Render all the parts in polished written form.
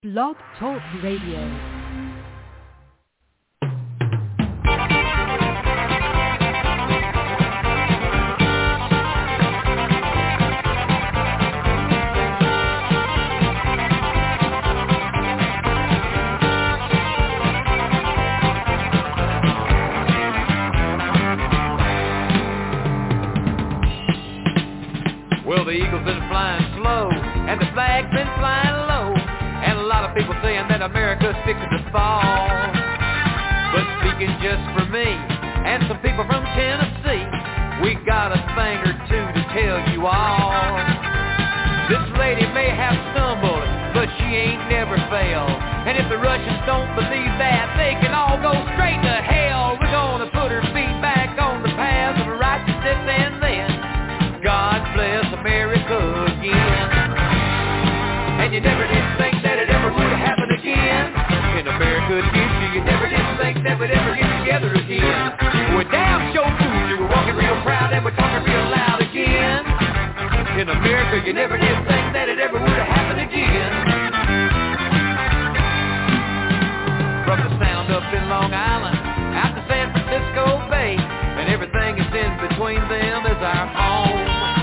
Blog Talk Radio. Well, the eagle's been flying slow, and the flag's been flying low, and a lot of people saying that America's fixing to fall. But speaking just for me, and some people from Tennessee, we got a thing or two to tell you all. This lady may have stumbled, but she ain't never failed. And if the Russians don't believe that, they can all go straight to hell. We're gonna put her feet back on the path of righteousness, and then God bless America again. And you never did think that it ever would happen again. In America did you never did think that we'd ever get together again. We're damn sure fool, you were walking real proud and we're talking real loud again. In America you never did think that it ever would have happened again. From the sound up in Long Island out to San Francisco Bay, and everything that's in between them is our home.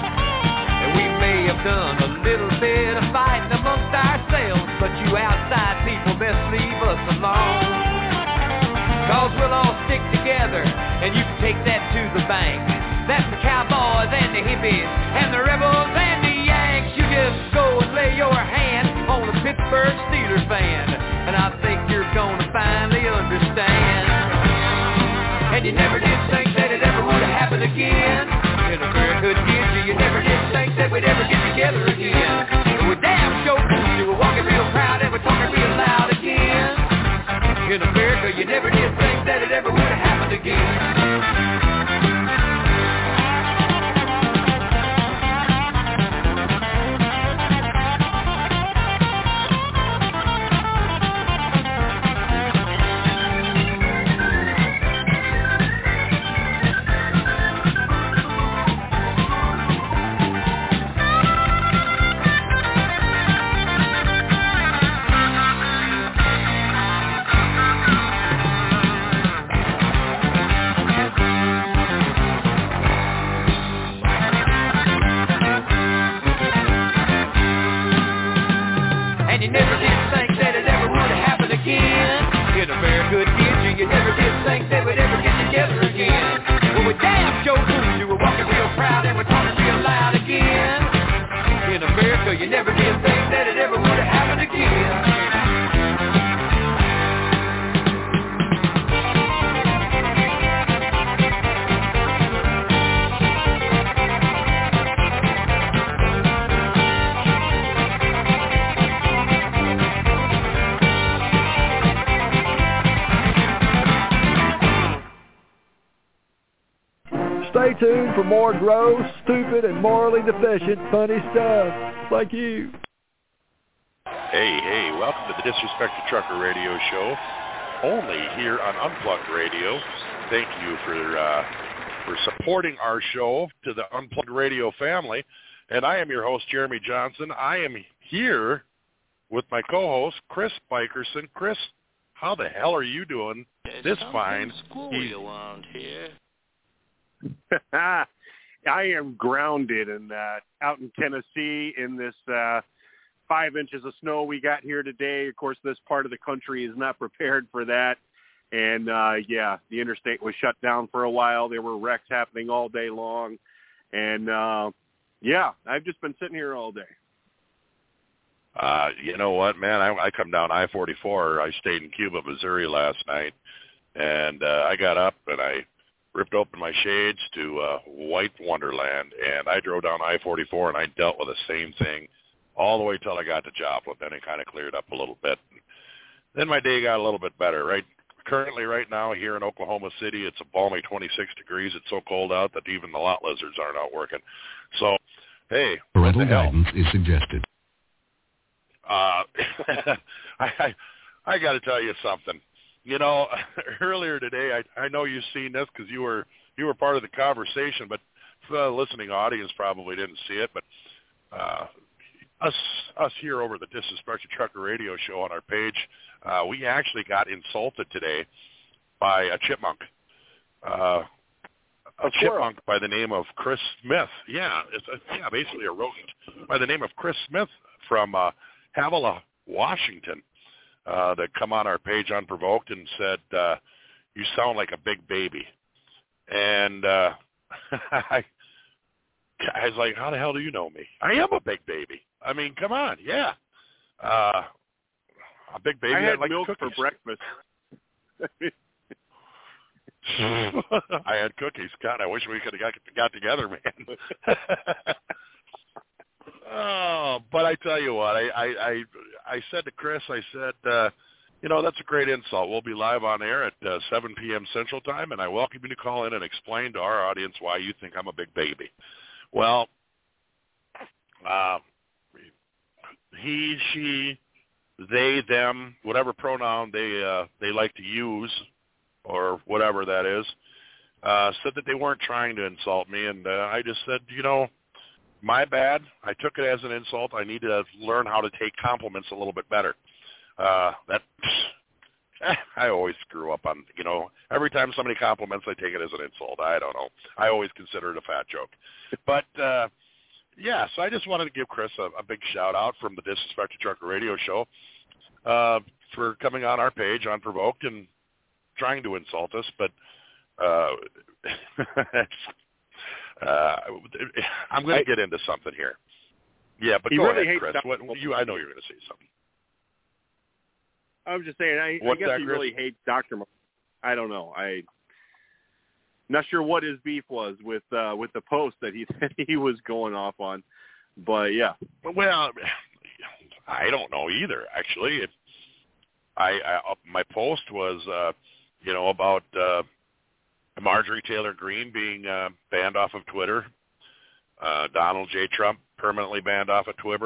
Done a little bit of fighting amongst ourselves, but you outside people best leave us alone. Cause we'll all stick together, and you can take that to the bank. That's the cowboys and the hippies, and the rebels and the Yanks. You just go and lay your hand on a Pittsburgh Steelers fan, and I think you're gonna finally understand. And you never did think that it ever would have happened again. In America did you never did think that we'd ever get together again. We're damn sure fools, you were walking real proud and we're talking real loud again. In America you never did think that it ever would have happened again. Stay tuned for more gross, stupid, and morally deficient funny stuff. Thank you. Hey, welcome to the Disrespected Trucker Radio Show, only here on Unplugged Radio. Thank you for supporting our show to the Unplugged Radio family. And I am your host, Jeremy Johnson. I am here with my co-host, Chris Bikerson. Chris, how the hell are you doing this fine? School around here. I am grounded and out in Tennessee in this 5 inches of snow we got here today. Of course, this part of the country is not prepared for that. And, the interstate was shut down for a while. There were wrecks happening all day long. And, I've just been sitting here all day. You know what, man? I come down I-44. I stayed in Cuba, Missouri last night. And I got up and I ripped open my shades to white wonderland, and I drove down I-44, and I dealt with the same thing all the way till I got to Joplin. Then it kind of cleared up a little bit. Then my day got a little bit better. Currently, right now, here in Oklahoma City, it's a balmy 26 degrees. It's so cold out that even the lot lizards aren't out working. So, hey, parental guidance is suggested. I got to tell you something. You know, earlier today, I know you've seen this because you were part of the conversation, but the listening audience probably didn't see it. But us here over the Disrespected Trucker Radio Show on our page, we actually got insulted today by a chipmunk. A chipmunk by the name of Chris Smith. Yeah, basically a rodent by the name of Chris Smith from Havilah, Washington, that come on our page unprovoked and said, "You sound like a big baby." And I was like, "How the hell do you know me? I am a big baby. I mean, come on, yeah, a big baby." I had like milk cookies for breakfast. I had cookies. God, I wish we could have got together, man. Oh, but I tell you what, I said to Chris, I said, that's a great insult. We'll be live on air at 7 p.m. Central Time, and I welcome you to call in and explain to our audience why you think I'm a big baby. Well, he, she, they, them, whatever pronoun they like to use, or whatever that is, said that they weren't trying to insult me, and I just said, my bad. I took it as an insult. I need to learn how to take compliments a little bit better. I always screw up on, every time somebody compliments, I take it as an insult. I don't know. I always consider it a fat joke. But, so I just wanted to give Chris a big shout-out from the Disrespected Trucker Radio Show for coming on our page unprovoked and trying to insult us, but I'm going to get into something here. Yeah, but go ahead, Chris. I know you're going to say something. I was just saying, I guess he really hates Dr. I don't know. I'm not sure what his beef was with the post that he said he was going off on, but yeah. Well, I don't know either, actually. My post was, about Marjorie Taylor Greene being banned off of Twitter, Donald J. Trump permanently banned off of Twitter,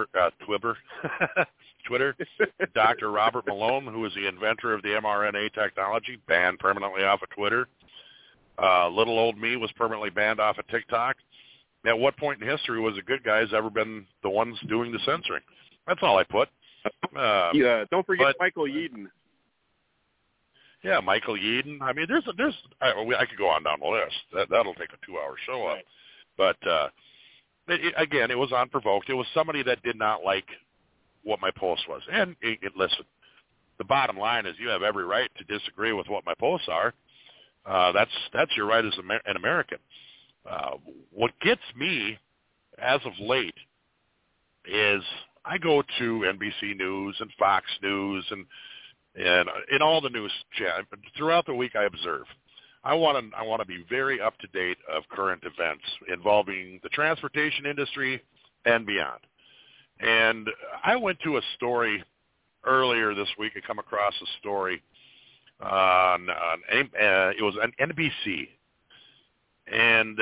Dr. Robert Malone, who is the inventor of the mRNA technology, banned permanently off of Twitter. Little old me was permanently banned off of TikTok. At what point in history was the good guys ever been the ones doing the censoring? That's all I put. Don't forget Michael Yeadon. Yeah, Michael Yeadon. I mean, I could go on down the list. That'll take a 2-hour show up. But again, it was unprovoked. It was somebody that did not like what my post was. And listen, the bottom line is you have every right to disagree with what my posts are. That's your right as an American. What gets me, as of late, is I go to NBC News and Fox News and in all the news throughout the week. I observe. I want to be very up to date of current events involving the transportation industry and beyond. And I went to a story earlier this week. I come across a story on it was on NBC, and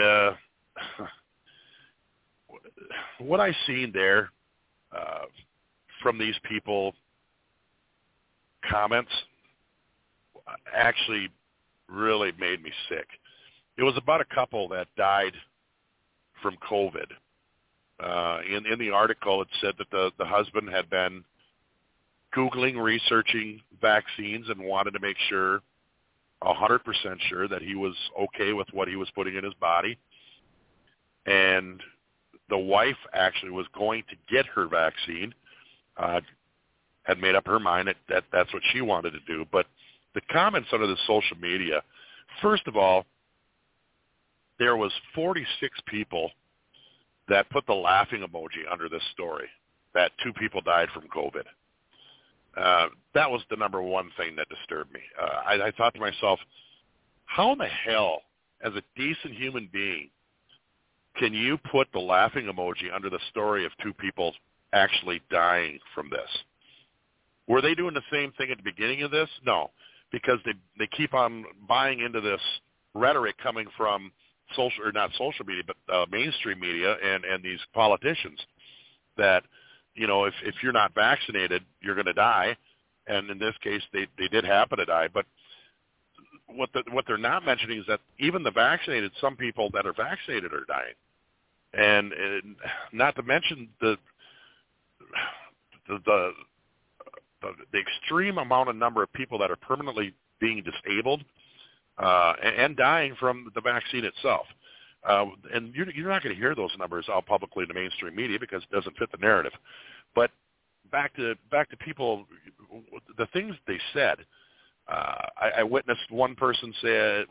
what I seen there from these people comments actually really made me sick. It was about a couple that died from COVID. In the article, it said that the husband had been Googling, researching vaccines and wanted to make sure, 100% sure, that he was okay with what he was putting in his body. And the wife actually was going to get her vaccine, had made up her mind that that's what she wanted to do. But the comments under the social media, first of all, there was 46 people that put the laughing emoji under this story, that 2 people died from COVID. That was the number one thing that disturbed me. I thought to myself, how in the hell, as a decent human being, can you put the laughing emoji under the story of 2 people actually dying from this? Were they doing the same thing at the beginning of this? No, because they keep on buying into this rhetoric coming from not social media, but mainstream media and these politicians that, if you're not vaccinated, you're going to die. And in this case, they did happen to die. But what they're not mentioning is that even the vaccinated, some people that are vaccinated are dying. And not to mention the extreme amount of number of people that are permanently being disabled and dying from the vaccine itself. And you're not going to hear those numbers out publicly in the mainstream media because it doesn't fit the narrative. But back to people, the things they said. I witnessed one person said,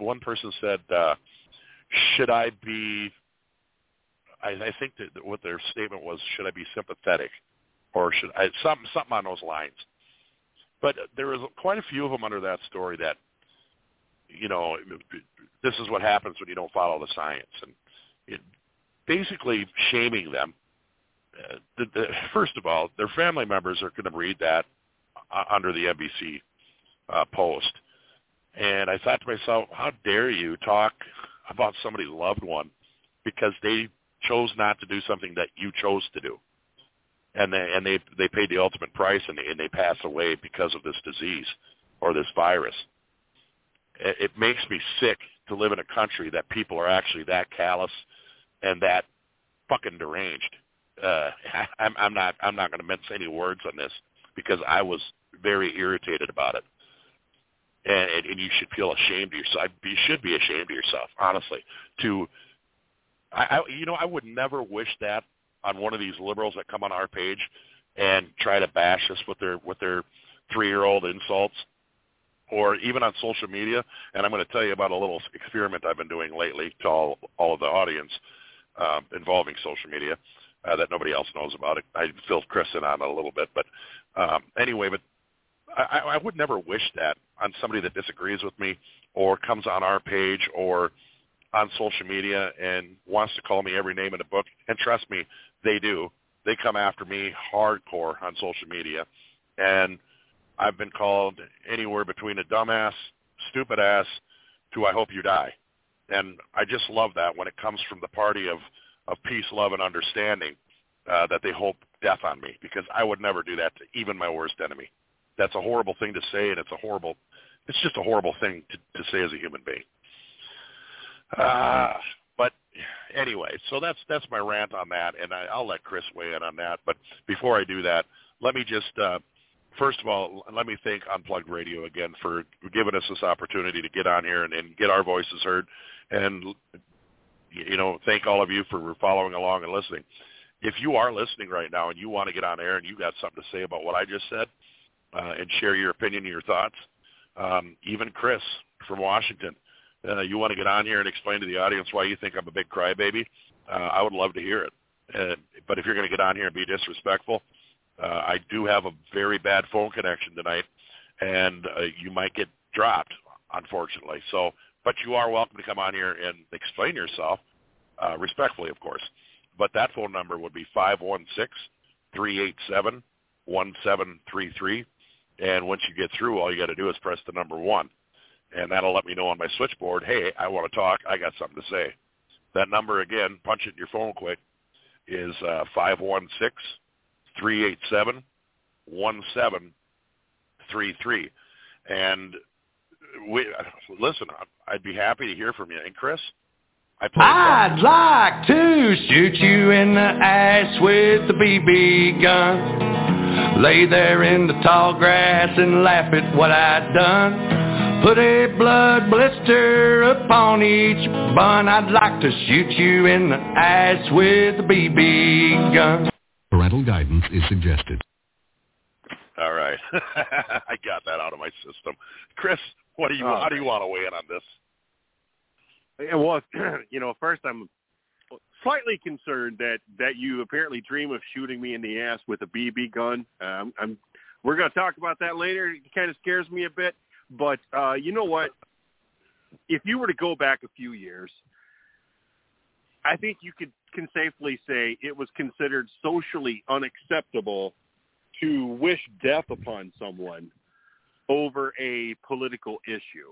should I be? I think that what their statement was, should I be sympathetic, or should I something on those lines. But there was quite a few of them under that story that, this is what happens when you don't follow the science, and basically shaming them. First of all, their family members are going to read that under the NBC post. And I thought to myself, how dare you talk about somebody's loved one because they chose not to do something that you chose to do. And they paid the ultimate price, and they pass away because of this disease or this virus. It makes me sick to live in a country that people are actually that callous and that fucking deranged. I'm not going to mince any words on this because I was very irritated about it. And you should feel ashamed of yourself. You should be ashamed of yourself, honestly. I would never wish that on one of these liberals that come on our page and try to bash us with their 3-year-old insults, or even on social media. And I'm going to tell you about a little experiment I've been doing lately to all of the audience involving social media that nobody else knows about. I filled Chris in on it a little bit, but anyway, but I would never wish that on somebody that disagrees with me or comes on our page or on social media and wants to call me every name in the book. And trust me, they do. They come after me hardcore on social media. And I've been called anywhere between a dumbass, stupid ass, to I hope you die. And I just love that when it comes from the party of peace, love, and understanding, that they hope death on me, because I would never do that to even my worst enemy. That's a horrible thing to say, and it's just a horrible thing to say as a human being. But anyway, so that's my rant on that, and I'll let Chris weigh in on that. But before I do that, let me just, first of all, let me thank Unplugged Radio again for giving us this opportunity to get on here and get our voices heard, and thank all of you for following along and listening. If you are listening right now and you want to get on air and you got something to say about what I just said, and share your opinion and your thoughts, even Chris from Washington, you want to get on here and explain to the audience why you think I'm a big crybaby, I would love to hear it. But if you're going to get on here and be disrespectful, I do have a very bad phone connection tonight, and you might get dropped, unfortunately. But you are welcome to come on here and explain yourself, respectfully, of course. But that phone number would be 516-387-1733. And once you get through, all you got to do is press the number 1. And that'll let me know on my switchboard, hey, I want to talk. I got something to say. That number, again, punch it in your phone quick, is 516-387-1733. And listen, I'd be happy to hear from you. And Chris? I'd like to shoot you in the ass with the BB gun. Lay there in the tall grass and laugh at what I'd done. Put a blood blister upon each bun. I'd like to shoot you in the ass with the BB gun. Parental guidance is suggested. All right. I got that out of my system. Chris, how do you want to weigh in on this? Well, first I'm slightly concerned that you apparently dream of shooting me in the ass with a BB gun. We're going to talk about that later. It kind of scares me a bit. But you know what? If you were to go back a few years, I think you can safely say it was considered socially unacceptable to wish death upon someone over a political issue.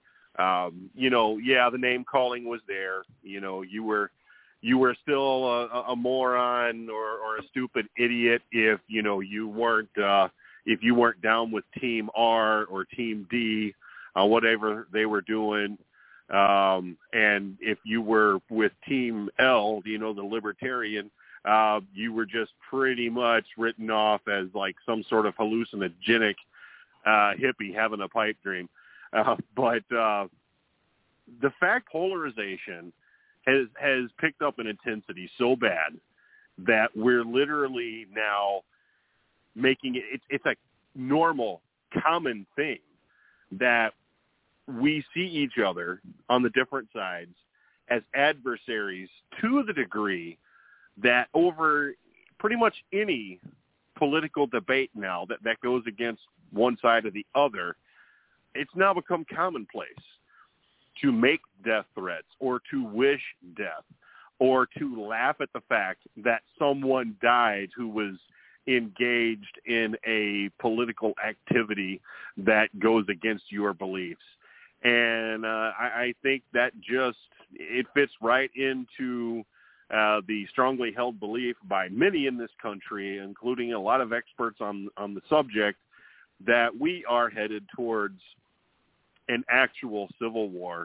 The name calling was there. You were still a moron or a stupid idiot if you weren't down with Team R or Team D, whatever they were doing. And if you were with Team L, the libertarian, you were just pretty much written off as like some sort of hallucinogenic hippie having a pipe dream. But the fact polarization has picked up an intensity so bad that we're literally now making it's a normal, common thing that we see each other on the different sides as adversaries to the degree that over pretty much any political debate now that goes against one side or the other, it's now become commonplace to make death threats or to wish death or to laugh at the fact that someone died who was engaged in a political activity that goes against your beliefs. And I think that it fits right into the strongly held belief by many in this country, including a lot of experts on the subject, that we are headed towards an actual civil war.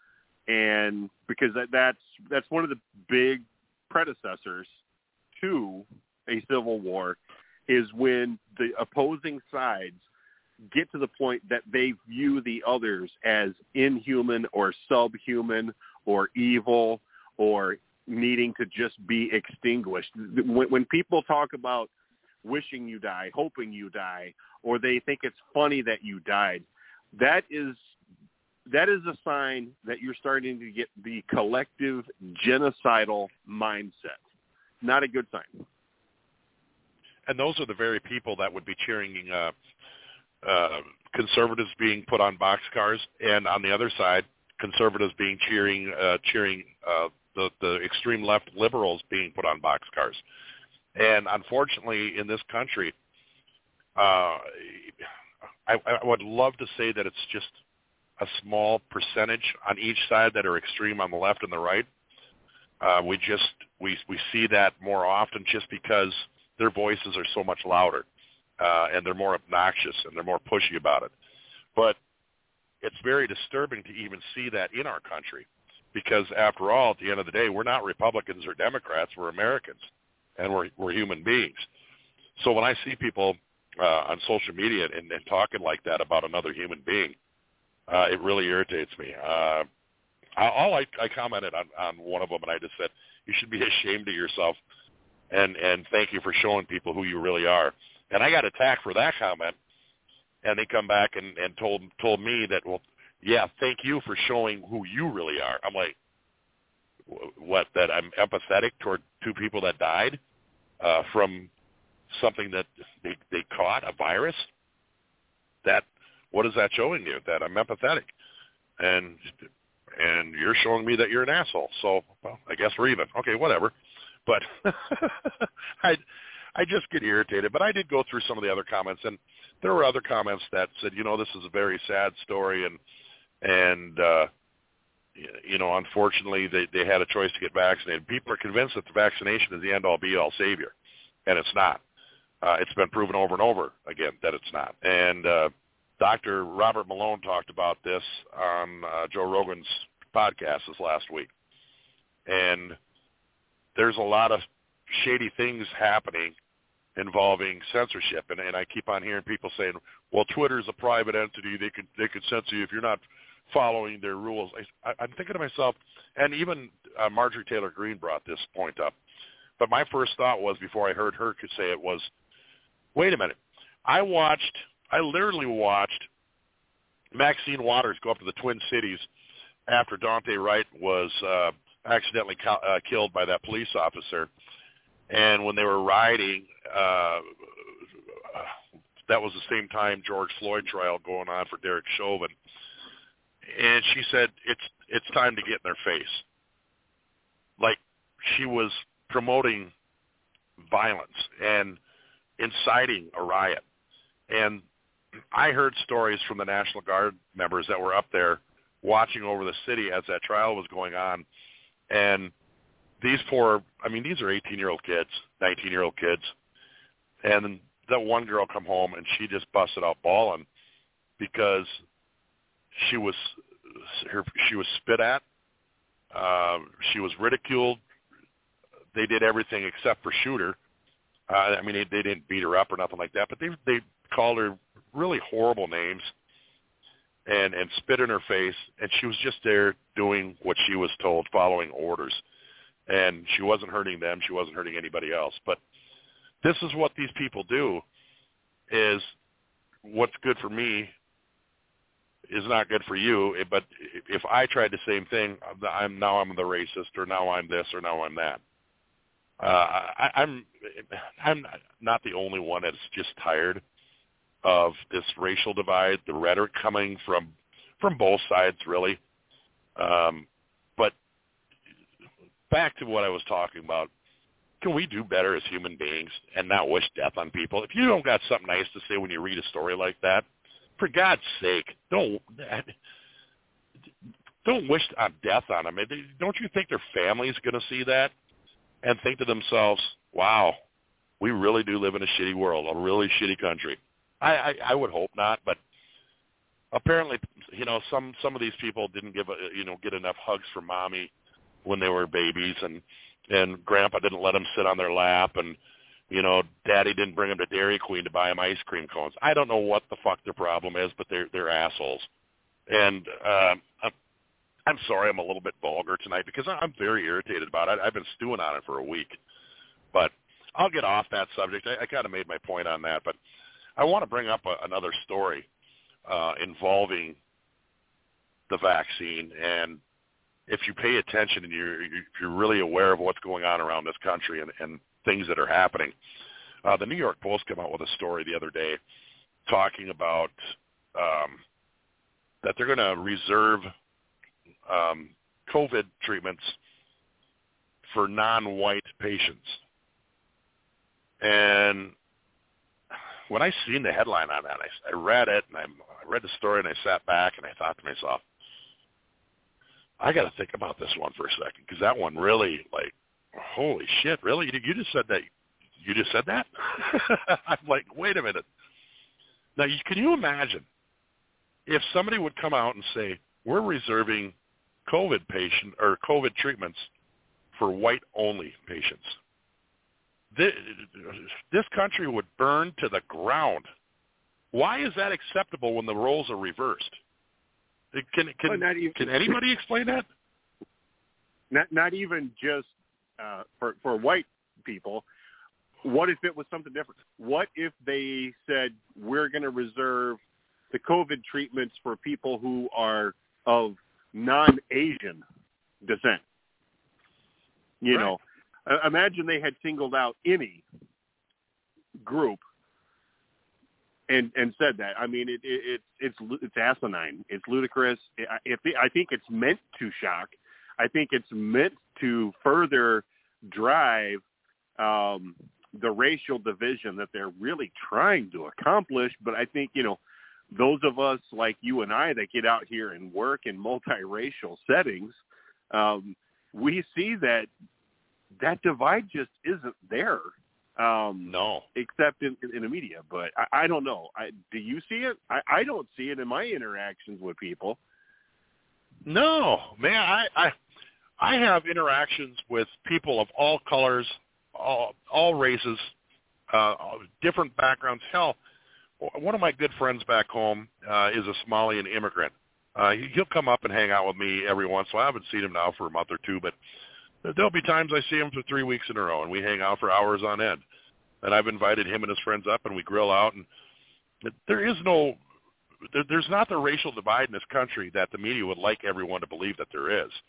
And because that's one of the big predecessors to a civil war is when the opposing sides get to the point that they view the others as inhuman or subhuman or evil or needing to just be extinguished. When people talk about wishing you die, hoping you die, or they think it's funny that you died, that is a sign that you're starting to get the collective genocidal mindset. Not a good sign. And those are the very people that would be cheering conservatives being put on boxcars, and on the other side, conservatives being cheering the extreme left liberals being put on boxcars. And unfortunately, in this country, I would love to say that it's just a small percentage on each side that are extreme on the left and the right. We see that more often just because their voices are so much louder, and they're more obnoxious and they're more pushy about it. But it's very disturbing to even see that in our country, because after all, at the end of the day, we're not Republicans or Democrats, we're Americans, and we're human beings. So when I see people on social media and talking like that about another human being, it really irritates me. I commented on one of them, and I just said, you should be ashamed of yourself, and thank you for showing people who you really are. And I got attacked for that comment, and they come back and told me that, well, yeah, thank you for showing who you really are. I'm like, what, that I'm empathetic toward two people that died from something that they caught, a virus? What is that showing you? That I'm empathetic. And you're showing me that you're an asshole. So, well, I guess we're even. Okay, whatever. But I just get irritated. But I did go through some of the other comments, and there were other comments that said, this is a very sad story, and unfortunately they had a choice to get vaccinated. People are convinced that the vaccination is the end-all, be-all savior, and it's not. It's been proven over and over again that it's not. And Dr. Robert Malone talked about this on Joe Rogan's podcast this last week. And there's a lot of shady things happening involving censorship. And I keep on hearing people saying, well, Twitter's a private entity. They could censor you if you're not following their rules. I'm thinking to myself, and even Marjorie Taylor Greene brought this point up, but my first thought was, before I heard her say it, was, wait a minute. I literally watched Maxine Waters go up to the Twin Cities after Daunte Wright was accidentally killed by that police officer. And when they were rioting, that was the same time George Floyd trial going on for Derek Chauvin. And she said, it's time to get in their face. Like, she was promoting violence and inciting a riot. And I heard stories from the National Guard members that were up there watching over the city as that trial was going on. And these are 18-year-old kids, 19-year-old kids. And that one girl come home and she just busted out bawling because she was spit at. She was ridiculed. they did everything except for shoot her. I mean, they didn't beat her up or nothing like that, but they called her really horrible names and spit in her face, and she was just there doing what she was told, following orders. And she wasn't hurting them. She wasn't hurting anybody else. But this is what these people do, is what's good for me is not good for you. But if I tried the same thing, I'm the racist, or now I'm this, or now I'm that. I'm not the only one that's just tired of this racial divide, the rhetoric coming from both sides, really. But back to what I was talking about, can we do better as human beings and not wish death on people? If you don't got something nice to say when you read a story like that, for God's sake, don't wish death on them. Don't you think their family's going to see that and think to themselves, wow, we really do live in a shitty world, a really shitty country? I would hope not, but apparently, some of these people didn't get enough hugs from mommy when they were babies, and grandpa didn't let them sit on their lap, and daddy didn't bring them to Dairy Queen to buy them ice cream cones. I don't know what the fuck their problem is, but they're assholes. And I'm sorry I'm a little bit vulgar tonight because I'm very irritated about it. I've been stewing on it for a week, but I'll get off that subject. I kind of made my point on that, but I want to bring up another story involving the vaccine. And if you pay attention and you're really aware of what's going on around this country and things that are happening, the New York Post came out with a story the other day talking about that they're going to reserve COVID treatments for non-white patients. And when I seen the headline on that, I read it, and I read the story, and I sat back, and I thought to myself, I got to think about this one for a second, because that one really, like, holy shit, really? You just said that? You just said that? I'm like, wait a minute. Now, can you imagine if somebody would come out and say, we're reserving COVID treatments for white-only patients? This country would burn to the ground. Why is that acceptable when the roles are reversed? Can anybody explain that? Not even just for white people. What if it was something different? What if they said, we're going to reserve the COVID treatments for people who are of non-Asian descent? You know, imagine they had singled out any group and said that. I mean, it's asinine. It's ludicrous. I think it's meant to shock. I think it's meant to further drive the racial division that they're really trying to accomplish. But I think, those of us like you and I that get out here and work in multiracial settings, we see that divide just isn't there. No. Except in the media. But I don't know. Do you see it? I don't see it in my interactions with people. No, man. I have interactions with people of all colors, all races, different backgrounds. Hell, one of my good friends back home is a Somalian immigrant. He'll come up and hang out with me every once in a while. I haven't seen him now for a month or two, but there'll be times I see him for 3 weeks in a row, and we hang out for hours on end. And I've invited him and his friends up, and we grill out. And there's not the racial divide in this country that the media would like everyone to believe that there is.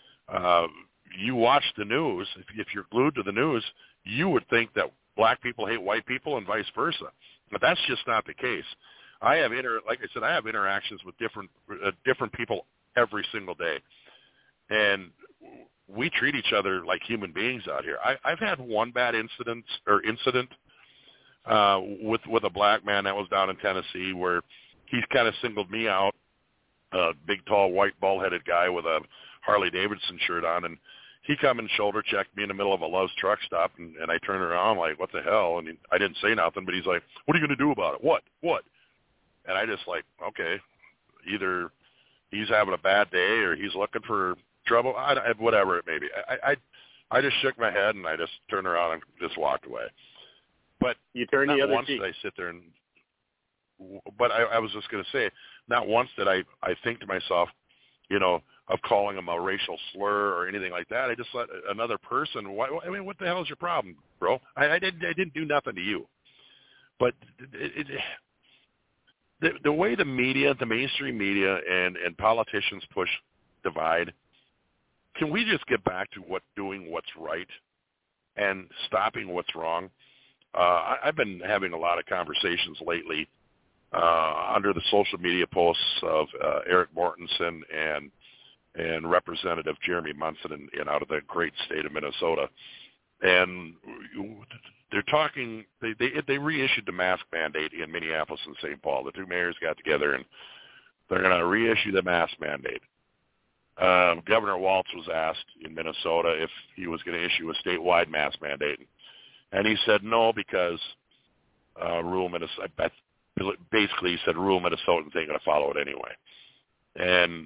You watch the news, if you're glued to the news, you would think that black people hate white people and vice versa. But that's just not the case. I have interactions with different people every single day, and we treat each other like human beings out here. I've had one bad incident with a black man that was down in Tennessee where he's kind of singled me out, a big, tall, white, bald-headed guy with a Harley-Davidson shirt on, and he come and shoulder checked me in the middle of a Love's truck stop, and I turned around like, what the hell? And I didn't say nothing, but he's like, what are you going to do about it? What? And I just like, okay, either he's having a bad day or he's looking for trouble, whatever it may be. I just shook my head and I just turned around and just walked away. But you turn the other once cheek. did I sit there and. But I was just going to say, not once did I think to myself, of calling him a racial slur or anything like that. I just let another person. What the hell is your problem, bro? I didn't do nothing to you. But the way the media, the mainstream media, and politicians push divide. Can we just get back to doing what's right and stopping what's wrong? I've been having a lot of conversations lately under the social media posts of Eric Mortensen and Representative Jeremy Munson out of the great state of Minnesota. And they're talking, they reissued the mask mandate in Minneapolis and St. Paul. The two mayors got together, and they're going to reissue the mask mandate. Governor Walz was asked in Minnesota if he was going to issue a statewide mask mandate. And he said no because rural Minnesota, basically he said rural Minnesotans ain't going to follow it anyway. And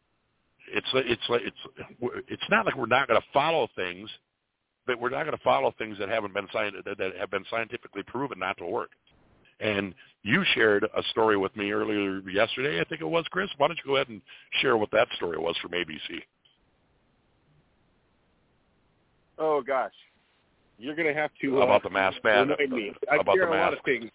it's not like we're not going to follow things, but we're not going to follow things that have been scientifically proven not to work. And you shared a story with me earlier yesterday, I think it was, Chris. Why don't you go ahead and share what that story was from ABC? Oh gosh, you're going to have to about the mask ban. About the mask. A lot of things.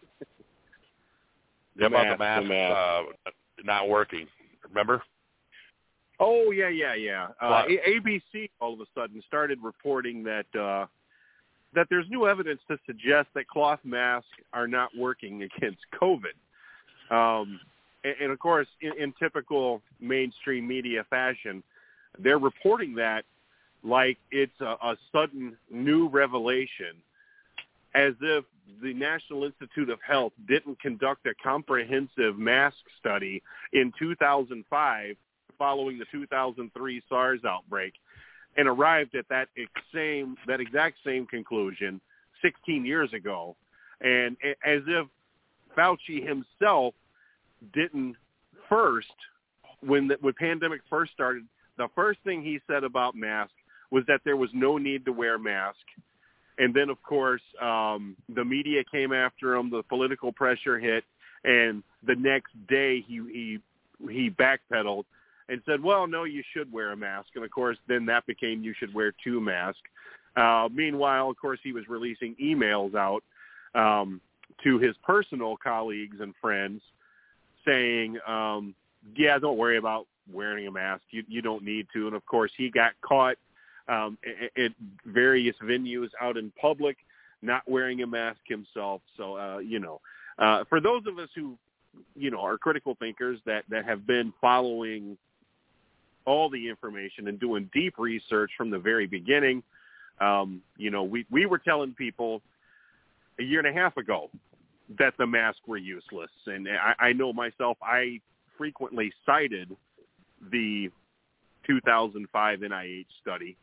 About the mask not working. Remember? Oh, yeah. ABC all of a sudden started reporting that there's new evidence to suggest that cloth masks are not working against COVID. And of course, in typical mainstream media fashion, they're reporting that like it's a sudden new revelation, as if the National Institute of Health didn't conduct a comprehensive mask study in 2005 following the 2003 SARS outbreak and arrived at that exact same conclusion 16 years ago. And as if Fauci himself didn't first, when pandemic first started, the first thing he said about masks was that there was no need to wear masks. And then, of course, the media came after him, the political pressure hit, and the next day he backpedaled and said, well, no, you should wear a mask. And, of course, then that became you should wear two masks. Meanwhile, of course, he was releasing emails out to his personal colleagues and friends saying, yeah, don't worry about wearing a mask. You don't need to. And, of course, he got caught at various venues out in public not wearing a mask himself. So, for those of us who, are critical thinkers that have been following all the information and doing deep research from the very beginning, we were telling people a year and a half ago that the masks were useless. And I know myself, I frequently cited the 2005 NIH study,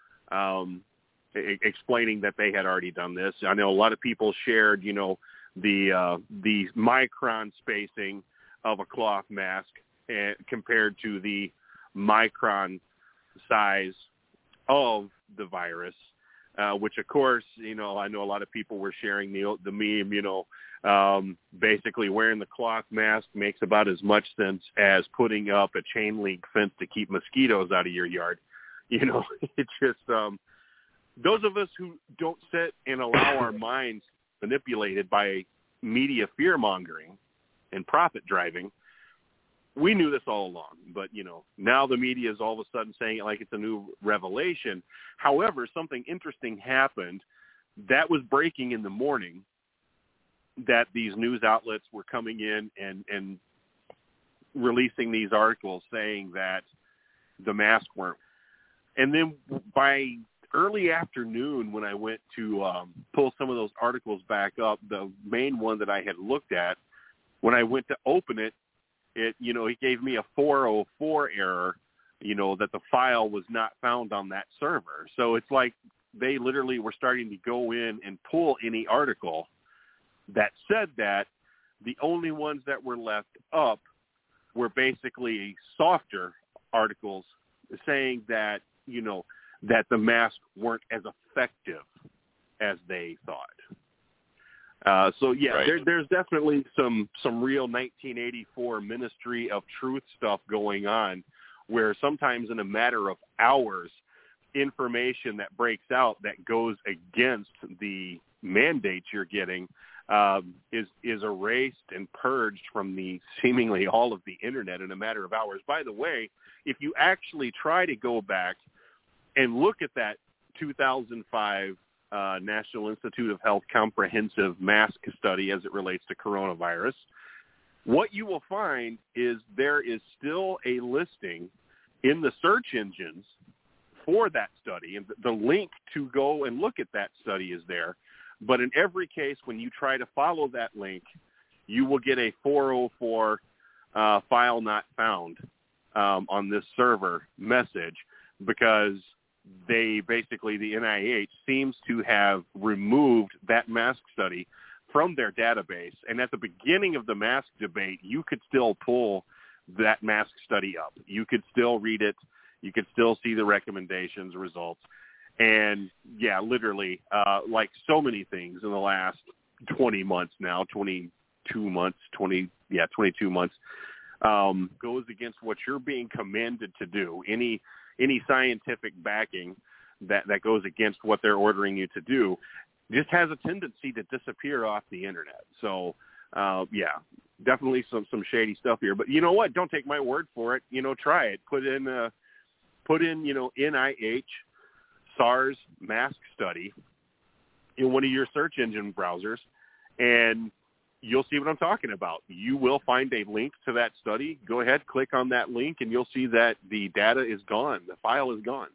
explaining that they had already done this. I know a lot of people shared, the micron spacing of a cloth mask compared to the micron size of the virus, which of course, I know a lot of people were sharing the meme, basically wearing the cloth mask makes about as much sense as putting up a chain link fence to keep mosquitoes out of your yard. It's just, those of us who don't sit and allow our minds manipulated by media fear-mongering and profit-driving, we knew this all along. But, now the media is all of a sudden saying it like it's a new revelation. However, something interesting happened that was breaking in the morning, that these news outlets were coming in and releasing these articles saying that the masks weren't. And then by early afternoon, when I went to pull some of those articles back up, the main one that I had looked at, when I went to open it, he gave me a 404 error, that the file was not found on that server. So it's like they literally were starting to go in and pull any article that said that. The only ones that were left up were basically softer articles saying that, that the masks weren't as effective as they thought. So yeah, there's definitely some real 1984 Ministry of Truth stuff going on, where sometimes in a matter of hours, information that breaks out that goes against the mandates you're getting is erased and purged from the seemingly all of the internet in a matter of hours. By the way, if you actually try to go back and look at that 2005 National Institute of Health comprehensive mask study as it relates to coronavirus, what you will find is there is still a listing in the search engines for that study, and the link to go and look at that study is there. But in every case, when you try to follow that link, you will get a 404 file not found on this server message, because they basically, the NIH seems to have removed that mask study from their database. And at the beginning of the mask debate, you could still pull that mask study up. You could still read it. You could still see the recommendations, results. And yeah, literally, like so many things in the last 20 months now, 22 months, goes against what you're being commanded to do. Any scientific backing that goes against what they're ordering you to do just has a tendency to disappear off the internet. So, yeah, definitely some shady stuff here. But you know what? Don't take my word for it. Try it. Put in NIH SARS mask study in one of your search engine browsers, and you'll see what I'm talking about. You will find a link to that study. Go ahead, click on that link, and you'll see that the data is gone. The file is gone.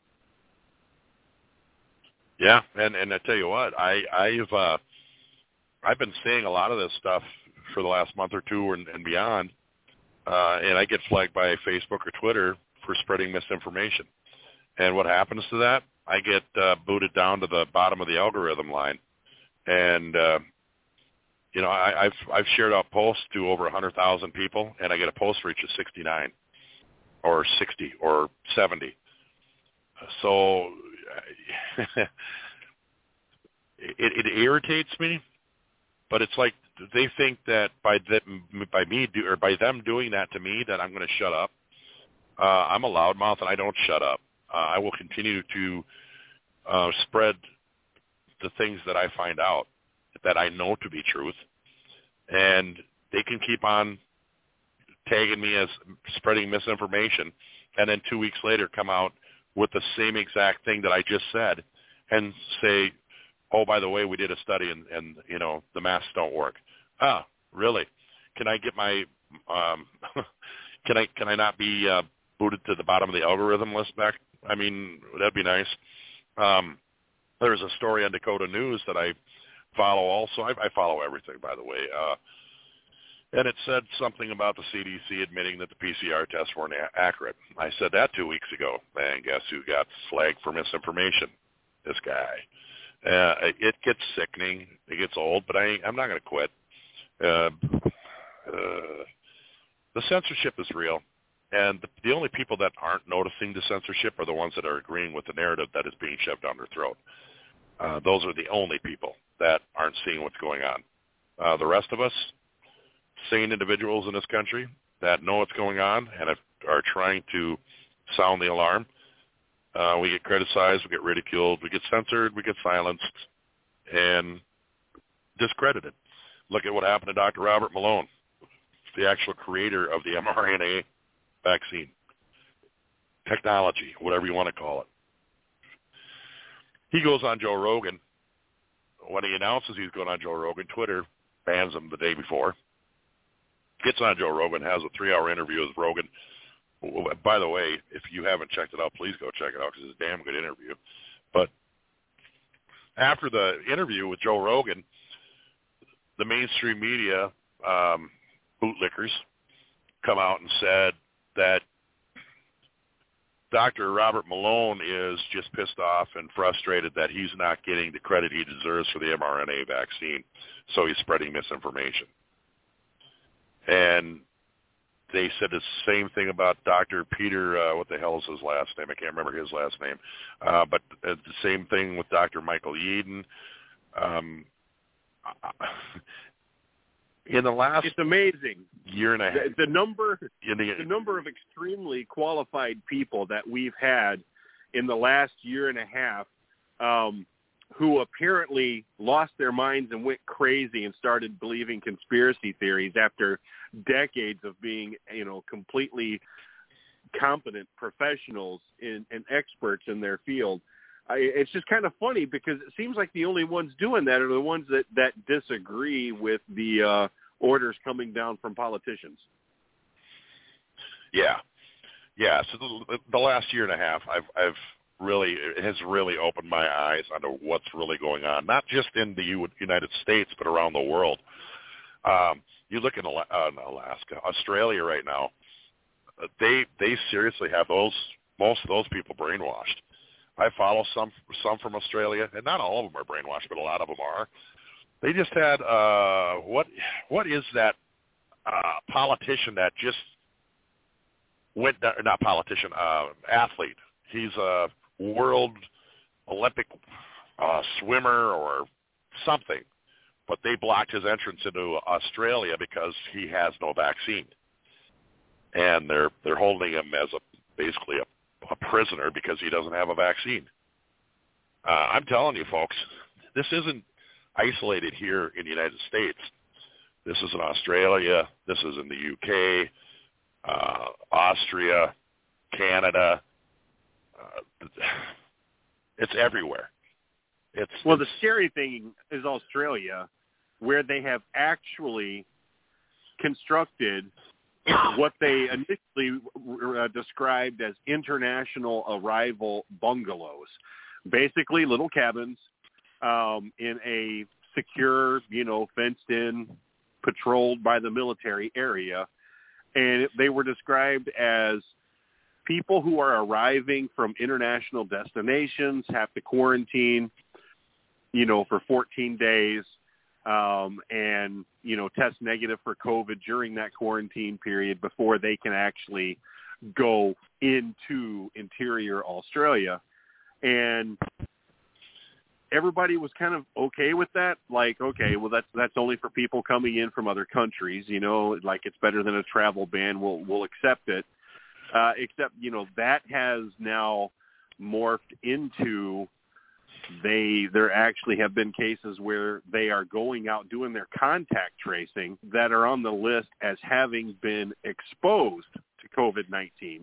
Yeah, and I tell you what, I've been seeing a lot of this stuff for the last month or two and beyond, and I get flagged by Facebook or Twitter for spreading misinformation. And what happens to that? I get booted down to the bottom of the algorithm line, and I've shared out posts to over 100,000 people, and I get a post reach of 69 or 60 or 70. So it irritates me, but it's like they think that by them doing that to me that I'm going to shut up. I'm a loudmouth, and I don't shut up. I will continue to spread the things that I find out that I know to be truth, and they can keep on tagging me as spreading misinformation, and then 2 weeks later come out with the same exact thing that I just said and say, oh, by the way, we did a study and the masks don't work. Ah, really? Can I get my can I not be booted to the bottom of the algorithm list back? I mean, that'd be nice. There's a story on Dakota News that I follow also. I follow everything, by the way. And it said something about the CDC admitting that the PCR tests weren't accurate. I said that 2 weeks ago, and guess who got flagged for misinformation? This guy. It gets sickening. It gets old, but I'm not going to quit. The censorship is real, and the only people that aren't noticing the censorship are the ones that are agreeing with the narrative that is being shoved down their throat. Those are the only people that aren't seeing what's going on. The rest of us, sane individuals in this country that know what's going on and are trying to sound the alarm, we get criticized, we get ridiculed, we get censored, we get silenced, and discredited. Look at what happened to Dr. Robert Malone, the actual creator of the mRNA vaccine technology, whatever you want to call it. He goes on Joe Rogan. When he announces he's going on Joe Rogan, Twitter bans him the day before. Gets on Joe Rogan, has a 3-hour interview with Rogan. By the way, if you haven't checked it out, please go check it out because it's a damn good interview. But after the interview with Joe Rogan, the mainstream media, bootlickers, come out and said that Dr. Robert Malone is just pissed off and frustrated that he's not getting the credit he deserves for the mRNA vaccine, so he's spreading misinformation. And they said the same thing about Dr. Peter, what the hell is his last name? I can't remember his last name. But the same thing with Dr. Michael Yeadon. In the last, it's amazing year and a half, the number of extremely qualified people that we've had in the last year and a half, who apparently lost their minds and went crazy and started believing conspiracy theories after decades of being, completely competent professionals and experts in their field. It's just kind of funny because it seems like the only ones doing that are the ones that disagree with the orders coming down from politicians. Yeah. So the last year and a half, it has really opened my eyes onto what's really going on, not just in the United States, but around the world. You look in Alaska, Australia right now, they seriously have most of those people brainwashed. I follow some from Australia, and not all of them are brainwashed, but a lot of them are. They just had what is that politician that just went, not politician, athlete. He's a world Olympic swimmer or something, but they blocked his entrance into Australia because he has no vaccine, and they're holding him as basically a prisoner because he doesn't have a vaccine. I'm telling you, folks, this isn't isolated here in the United States. This is in Australia. This is in the UK, Austria, Canada. It's everywhere. The scary thing is Australia, where they have actually constructed what they initially described as international arrival bungalows, basically little cabins in a secure, fenced-in, patrolled by the military area. And they were described as people who are arriving from international destinations have to quarantine, for 14 days. And, test negative for COVID during that quarantine period before they can actually go into interior Australia. And everybody was kind of okay with that. Like, okay, well, that's only for people coming in from other countries, like it's better than a travel ban. We'll accept it. Except, that has now morphed into there actually have been cases where they are going out doing their contact tracing that are on the list as having been exposed to COVID-19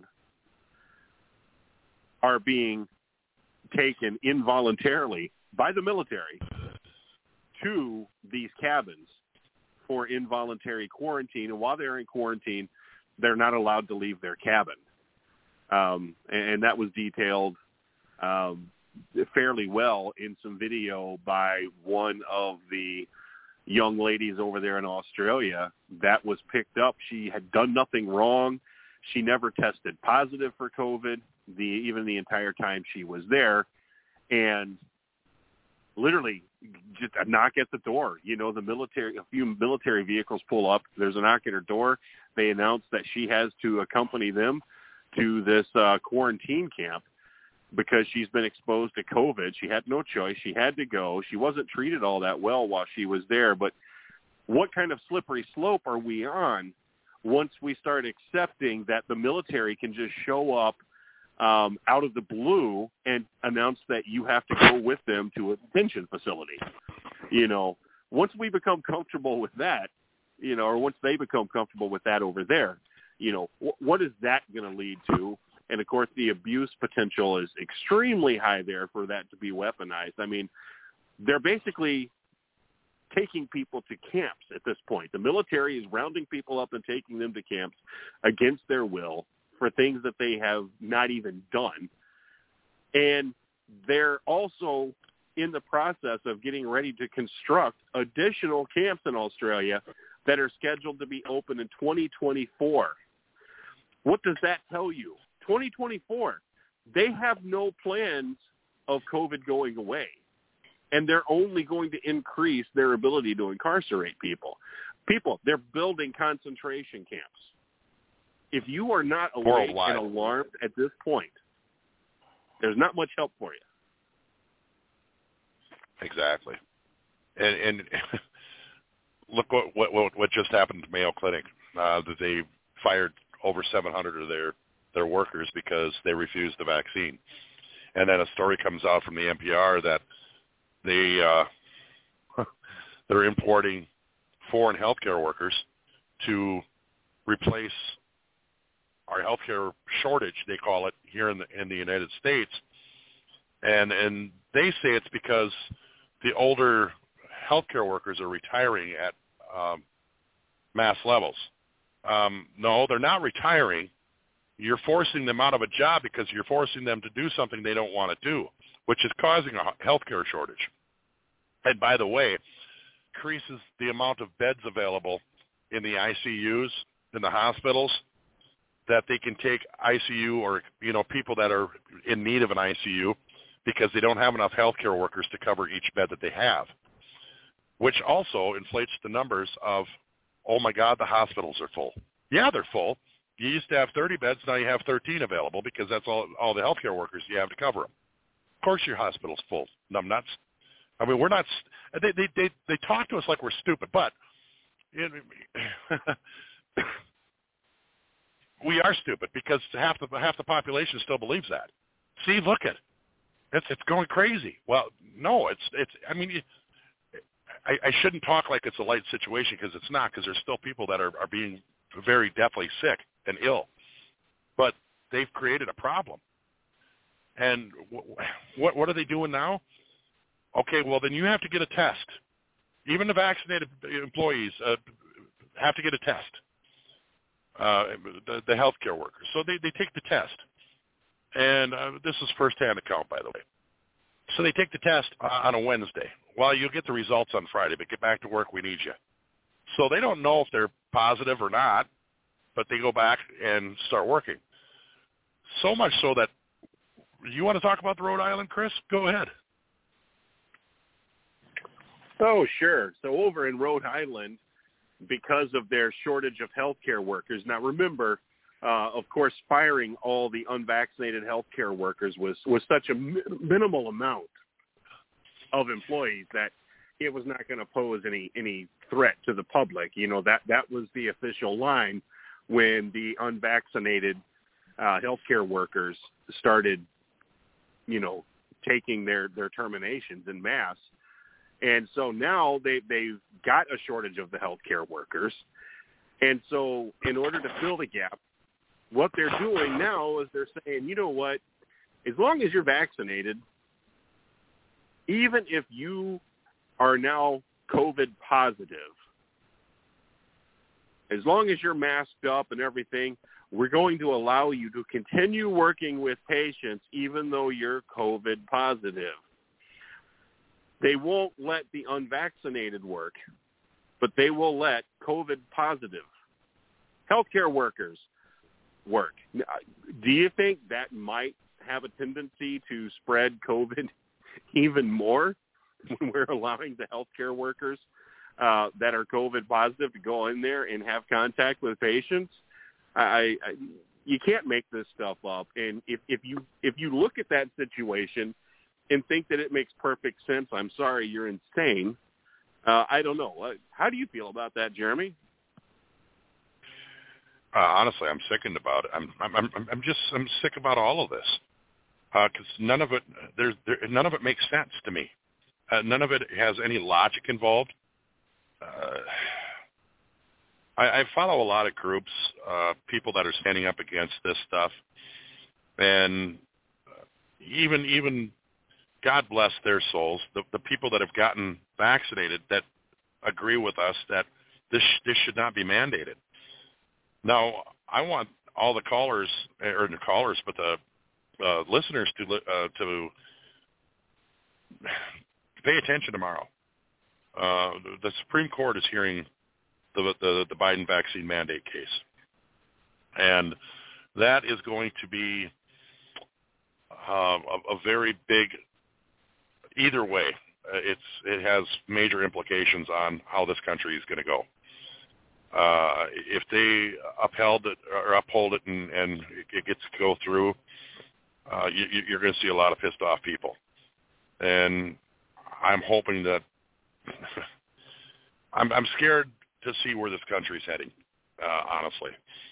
are being taken involuntarily by the military to these cabins for involuntary quarantine. And while they're in quarantine, they're not allowed to leave their cabin. And that was detailed fairly well in some video by one of the young ladies over there in Australia that was picked up. She had done nothing wrong. She never tested positive for COVID even the entire time she was there. And literally just a knock at the door, a few military vehicles pull up. There's a knock at her door. They announce that she has to accompany them to this quarantine camp because she's been exposed to COVID. She had no choice. She had to go. She wasn't treated all that well while she was there. But what kind of slippery slope are we on once we start accepting that the military can just show up out of the blue and announce that you have to go with them to a detention facility? Once we become comfortable with that, or once they become comfortable with that over there, what is that going to lead to? And, of course, the abuse potential is extremely high there for that to be weaponized. I mean, they're basically taking people to camps at this point. The military is rounding people up and taking them to camps against their will for things that they have not even done. And they're also in the process of getting ready to construct additional camps in Australia that are scheduled to be open in 2024. What does that tell you? 2024, they have no plans of COVID going away, and they're only going to increase their ability to incarcerate people. They're building concentration camps. if you are not awake Worldwide. and alarmed at this point, there's not much help for you. Exactly. And look what just happened to Mayo Clinic. That they fired over 700 of their workers because they refused the vaccine. And then a story comes out from the NPR that they're importing foreign healthcare workers to replace our healthcare shortage, they call it, here in the United States. And they say it's because the older healthcare workers are retiring at mass levels. No, they're not retiring. You're forcing them out of a job because you're forcing them to do something they don't want to do, which is causing a healthcare shortage. And by the way, increases the amount of beds available in the ICUs, in the hospitals, that they can take ICU or, people that are in need of an ICU because they don't have enough healthcare workers to cover each bed that they have, which also inflates the numbers of, oh, my God, the hospitals are full. Yeah, they're full. You used to have 30 beds, now you have 13 available because that's all the healthcare workers you have to cover them. Of course your hospital's full, numbnuts. I mean, we're not – they talk to us like we're stupid, but we are stupid because half the population still believes that. See, look at it. It's going crazy. Well, no, it's I mean, I shouldn't talk like it's a light situation because it's not, because there's still people that are being very deathly sick and ill. But they've created a problem. And what are they doing now? Okay, well, then you have to get a test. Even the vaccinated employees have to get a test, the healthcare workers. So they take the test. And this is firsthand account, by the way. So they take the test on a Wednesday. Well, you'll get the results on Friday, but get back to work, we need you. So they don't know if they're positive or not, but they go back and start working. So much so that, you want to talk about the Rhode Island, Chris? Go ahead. Oh, sure. So over in Rhode Island, because of their shortage of healthcare workers, now remember, of course, firing all the unvaccinated healthcare workers was such a minimal amount of employees that it was not going to pose any threat to the public. That was the official line when the unvaccinated healthcare workers started, taking their terminations en masse. And so now they've got a shortage of the healthcare workers. And so in order to fill the gap, what they're doing now is they're saying, you know what, as long as you're vaccinated, even if you are now COVID positive, as long as you're masked up and everything, we're going to allow you to continue working with patients even though you're COVID positive. They won't let the unvaccinated work, but they will let COVID positive healthcare workers work. Do you think that might have a tendency to spread COVID even more when we're allowing the healthcare workers that are COVID positive to go in there and have contact with patients? You can't make this stuff up. And if you look at that situation and think that it makes perfect sense, I'm sorry, you're insane. I don't know. How do you feel about that, Jeremy? Honestly, I'm sickened about it. I'm sick about all of this because none of it makes sense to me. None of it has any logic involved. I follow a lot of groups, people that are standing up against this stuff, and even God bless their souls, the people that have gotten vaccinated that agree with us that this should not be mandated. Now, I want all the callers, or the callers, but the listeners to pay attention tomorrow. The Supreme Court is hearing the Biden vaccine mandate case, and that is going to be a very big. Either way, it has major implications on how this country is going to go. If they uphold it and it gets to go through, you're going to see a lot of pissed off people. And I'm hoping that I'm scared to see where this country's heading, honestly.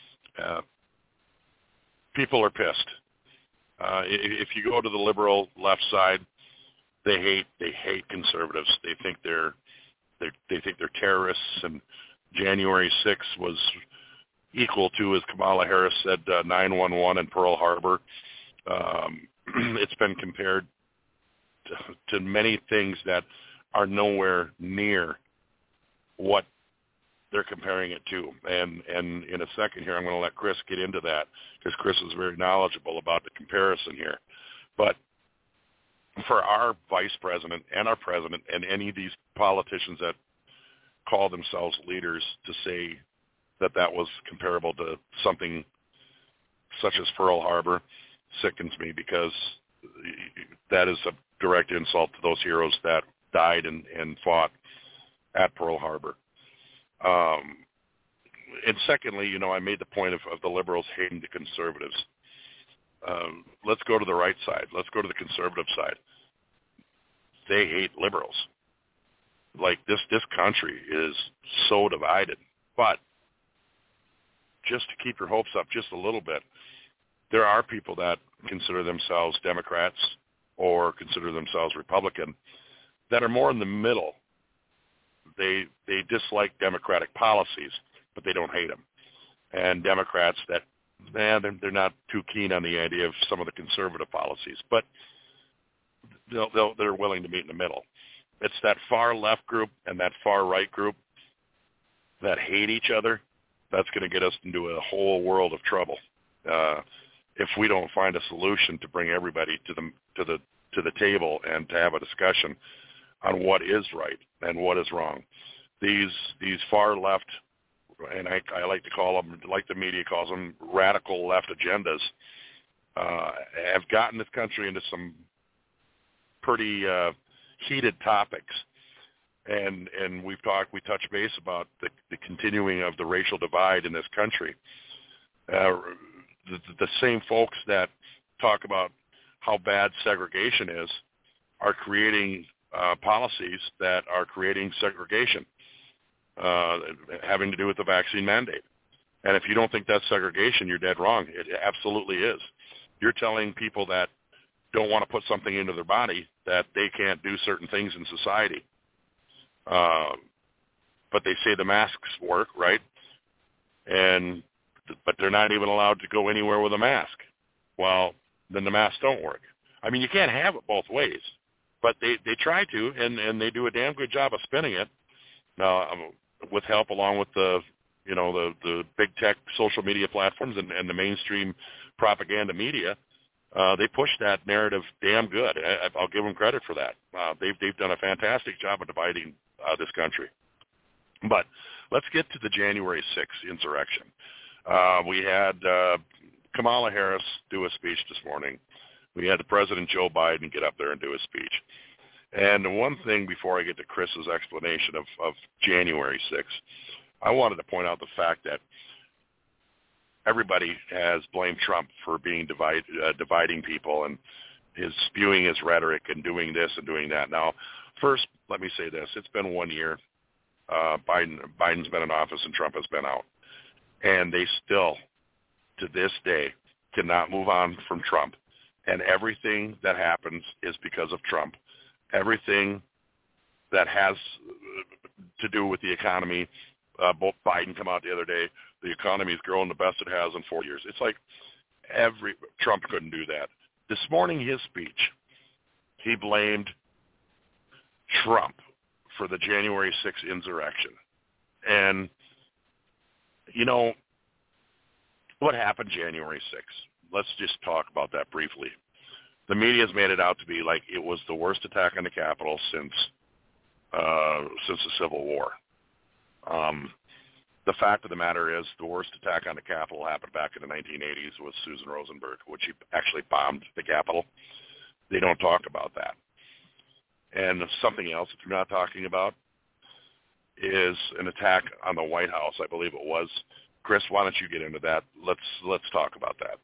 People are pissed. If you go to the liberal left side, they hate conservatives. They think they're terrorists, and January 6th was equal to, as Kamala Harris said, 9/11 and Pearl Harbor. It's been compared to many things that are nowhere near what they're comparing it to. And in a second here, I'm going to let Chris get into that, because Chris is very knowledgeable about the comparison here. But for our vice president and our president and any of these politicians that call themselves leaders to say that was comparable to something such as Pearl Harbor sickens me, because that is a direct insult to those heroes that died and fought at Pearl Harbor. And secondly, I made the point of the liberals hating the conservatives. Let's go to the right side. Let's go to the conservative side. They hate liberals. Like, this country is so divided. But just to keep your hopes up just a little bit, there are people that consider themselves Democrats or consider themselves Republican that are more in the middle. They dislike Democratic policies, but they don't hate them. And Democrats that, they're not too keen on the idea of some of the conservative policies, but they're willing to meet in the middle. It's that far left group and that far right group that hate each other. That's going to get us into a whole world of trouble if we don't find a solution to bring everybody to the table and to have a discussion on what is right and what is wrong. These far left, and I like to call them, like the media calls them, radical left agendas, have gotten this country into some pretty heated topics. And we touched base about the continuing of the racial divide in this country. The same folks that talk about how bad segregation is are creating policies that are creating segregation, having to do with the vaccine mandate. And if you don't think that's segregation, you're dead wrong. It absolutely is. You're telling people that don't want to put something into their body that they can't do certain things in society. But they say the masks work, right? But they're not even allowed to go anywhere with a mask. Well, then the masks don't work. I mean, you can't have it both ways. But they try to, and they do a damn good job of spinning it. With help along with the big tech social media platforms and the mainstream propaganda media. They push that narrative damn good. I'll give them credit for that. They've done a fantastic job of dividing this country. But let's get to the January 6th insurrection. We had Kamala Harris do a speech this morning. We had the President Joe Biden get up there and do a speech. And the one thing before I get to Chris's explanation of January 6th, I wanted to point out the fact that everybody has blamed Trump for being dividing people and his spewing his rhetoric and doing this and doing that. Now, first, let me say this. It's been 1 year. Biden's been in office and Trump has been out. And they still, to this day, cannot move on from Trump. And everything that happens is because of Trump. Everything that has to do with the economy, both Biden come out the other day, the economy is growing the best it has in 4 years. It's like Trump couldn't do that. This morning, his speech, he blamed Trump for the January 6th insurrection. And, what happened January 6th? Let's just talk about that briefly. The media's made it out to be like it was the worst attack on the Capitol since the Civil War. The fact of the matter is the worst attack on the Capitol happened back in the 1980s with Susan Rosenberg, which she actually bombed the Capitol. They don't talk about that. And something else that you're not talking about, is an attack on the White House, I believe it was. Chris, why don't you get into that? Let's talk about that.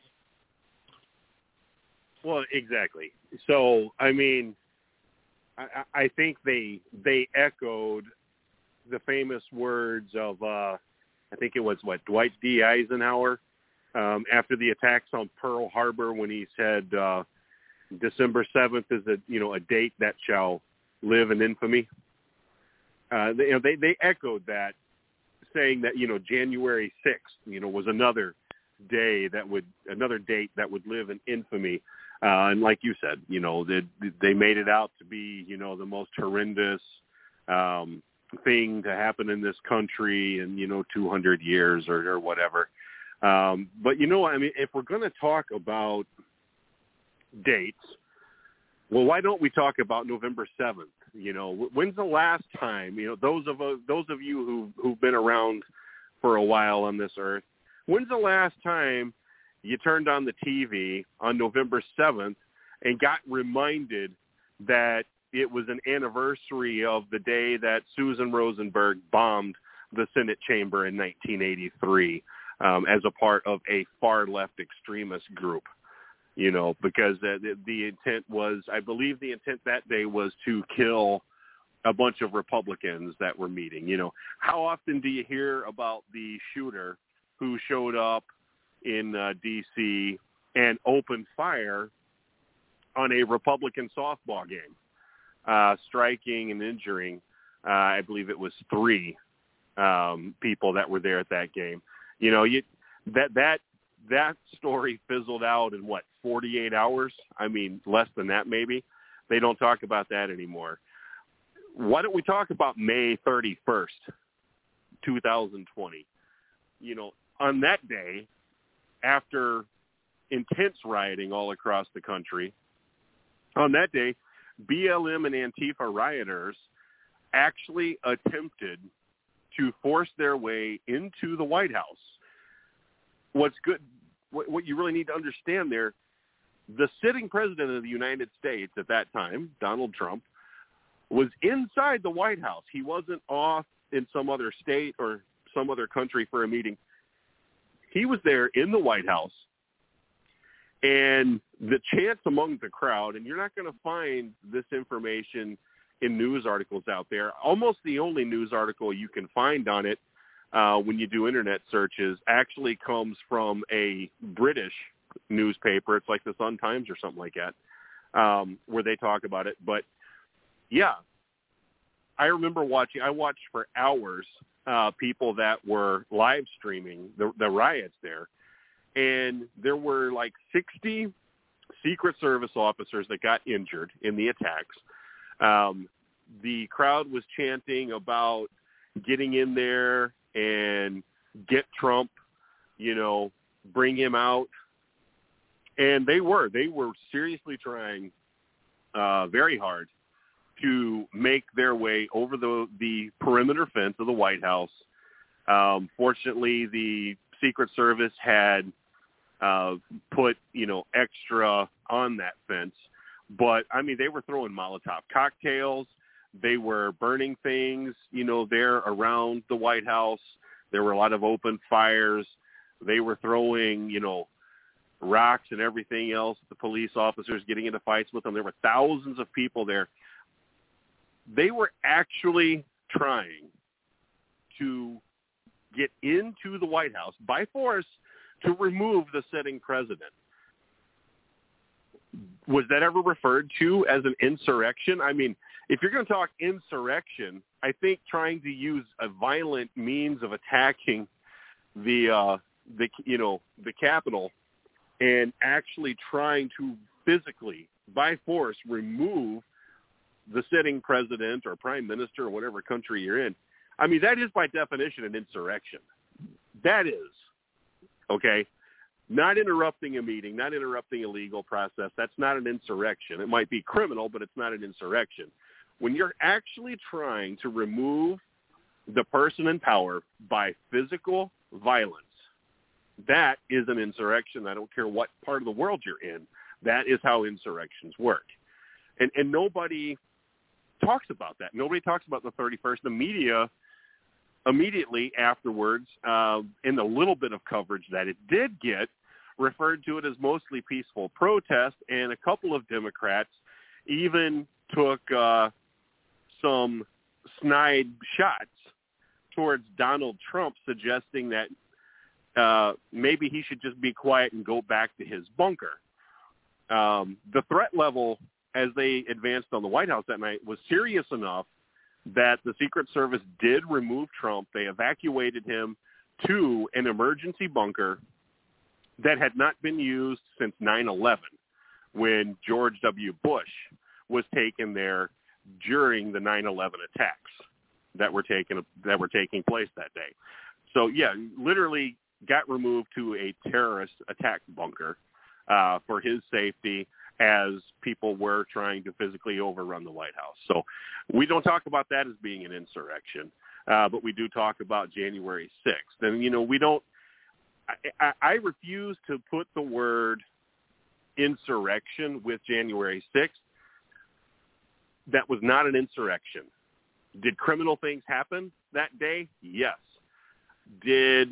Well, exactly. So, I mean, I think they echoed the famous words of, I think it was, Dwight D. Eisenhower, after the attacks on Pearl Harbor, when he said December 7th is a date that shall live in infamy. They echoed that, saying that January 6th was another date that would live in infamy. And like you said, they made it out to be the most horrendous thing to happen in this country in 200 years or whatever. But I mean, if we're going to talk about dates, well, why don't we talk about November 7th? When's the last time, those of you who've been around for a while on this earth, when's the last time you turned on the TV on November 7th and got reminded that it was an anniversary of the day that Susan Rosenberg bombed the Senate chamber in 1983 as a part of a far-left extremist group? Because the intent was, I believe the intent that day was to kill a bunch of Republicans that were meeting. How often do you hear about the shooter who showed up in D.C. and opened fire on a Republican softball game, striking and injuring, I believe it was 3 people that were there at that game? That story fizzled out in 48 hours? I mean, less than that maybe. They don't talk about that anymore. Why don't we talk about May 31st, 2020? On that day, after intense rioting all across the country, on that day, BLM and Antifa rioters actually attempted to force their way into the White House. What's good, what you really need to understand there, the sitting president of the United States at that time, Donald Trump, was inside the White House. He wasn't off in some other state or some other country for a meeting. He was there in the White House. And the chants among the crowd, and you're not going to find this information in news articles out there. Almost the only news article you can find on it when you do internet searches actually comes from a British newspaper. It's like the Sun Times or something like that, where they talk about it. But yeah, I remember I watched for hours people that were live streaming the riots there. And there were 60 Secret Service officers that got injured in the attacks. The crowd was chanting about getting in there and get Trump, bring him out. And they were seriously trying very hard to make their way over the perimeter fence of the White House. Fortunately, the Secret Service had put, extra on that fence. But, I mean, they were throwing Molotov cocktails. They were burning things, there around the White House. There were a lot of open fires. They were throwing, rocks and everything else. The police officers getting into fights with them. There were thousands of people there. They were actually trying to get into the White House by force to remove the sitting president. Was that ever referred to as an insurrection? I mean, if you're going to talk insurrection, I think trying to use a violent means of attacking the Capitol and actually trying to physically, by force, remove the sitting president or prime minister or whatever country you're in, I mean, that is by definition an insurrection. That is, okay? Not interrupting a meeting, not interrupting a legal process. That's not an insurrection. It might be criminal, but it's not an insurrection. When you're actually trying to remove the person in power by physical violence, that is an insurrection. I don't care what part of the world you're in. That is how insurrections work. And nobody talks about that. Nobody talks about the 31st. The media immediately afterwards, in the little bit of coverage that it did get, referred to it as mostly peaceful protest, and a couple of Democrats even took some snide shots towards Donald Trump, suggesting that maybe he should just be quiet and go back to his bunker. The threat level as they advanced on the White House that night was serious enough that the Secret Service did remove Trump. They evacuated him to an emergency bunker that had not been used since 9/11, when George W. Bush was taken there during the 9/11 attacks that were taking place that day. So, yeah, literally got removed to a terrorist attack bunker for his safety, as people were trying to physically overrun the White House. So we don't talk about that as being an insurrection, but we do talk about January 6th. And, you know, we don't – I refuse to put the word insurrection with January 6th. That was not an insurrection. Did criminal things happen that day? Yes. Did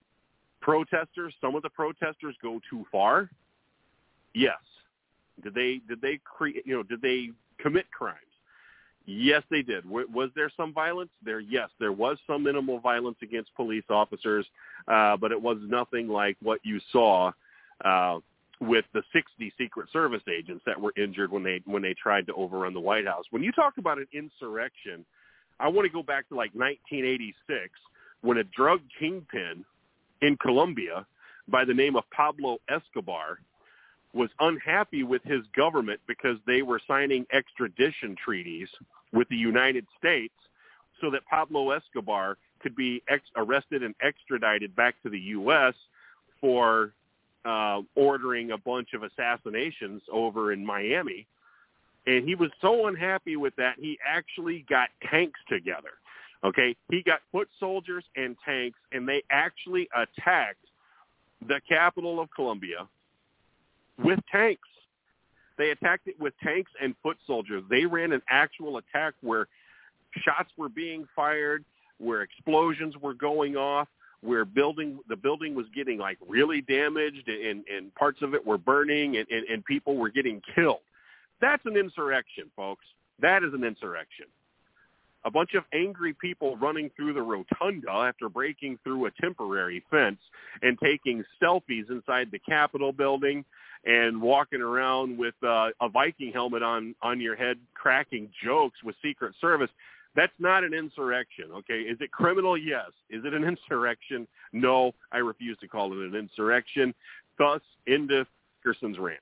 some of the protesters go too far? Yes. Did they commit crimes? Yes, they did. Was there some violence there? Yes, there was some minimal violence against police officers, but it was nothing like what you saw with the 60 Secret Service agents that were injured when they tried to overrun the White House. When you talk about an insurrection, I want to go back to like 1986 when a drug kingpin in Colombia by the name of Pablo Escobar was unhappy with his government because they were signing extradition treaties with the United States so that Pablo Escobar could be arrested and extradited back to the U.S. for ordering a bunch of assassinations over in Miami. And he was so unhappy with that, he actually got tanks together. Okay, he got foot soldiers and tanks, and they actually attacked the capital of Colombia with tanks. They attacked it with tanks and foot soldiers. They ran an actual attack where shots were being fired, where explosions were going off, where the building was getting like really damaged, and parts of it were burning, and people were getting killed. That's an insurrection, folks. That is an insurrection. A bunch of angry people running through the rotunda after breaking through a temporary fence and taking selfies inside the Capitol building and walking around with a Viking helmet on your head, cracking jokes with Secret Service. That's not an insurrection, okay? Is it criminal? Yes. Is it an insurrection? No, I refuse to call it an insurrection. Thus, into Dickerson's rant.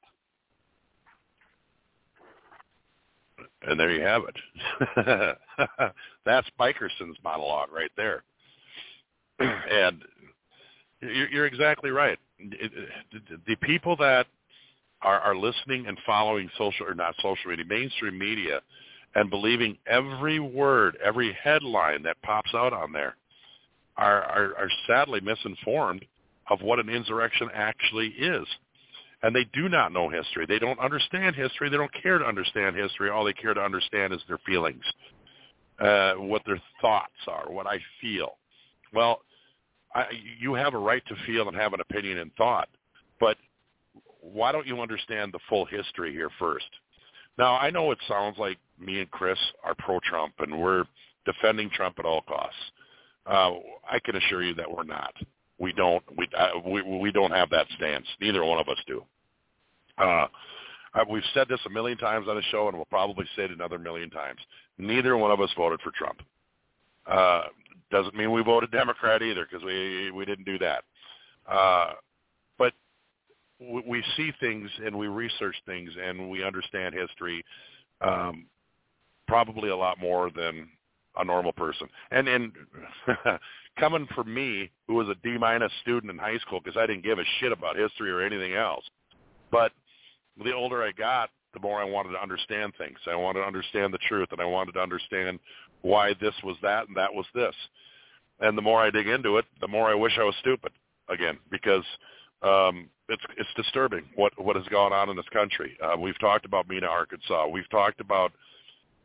And there you have it. That's Bikerson's monologue right there. And you're exactly right. The people that are listening and following mainstream media, and believing every word, every headline that pops out on there are sadly misinformed of what an insurrection actually is. And they do not know history. They don't understand history. They don't care to understand history. All they care to understand is their feelings, what their thoughts are, what I feel. Well, you have a right to feel and have an opinion and thought, but why don't you understand the full history here first? Now, I know it sounds like me and Chris are pro-Trump and we're defending Trump at all costs. I can assure you that we're not. We don't have that stance. Neither one of us do. We've said this a million times on the show, and we'll probably say it another million times. Neither one of us voted for Trump. Doesn't mean we voted Democrat either, because we didn't do that. But we see things and we research things and we understand history probably a lot more than a normal person. And coming from me, who was a D- student in high school, because I didn't give a shit about history or anything else. But the older I got, the more I wanted to understand things. I wanted to understand the truth, and I wanted to understand why this was that and that was this. And the more I dig into it, the more I wish I was stupid again, because it's disturbing what has gone on in this country. We've talked about Mena, Arkansas. We've talked about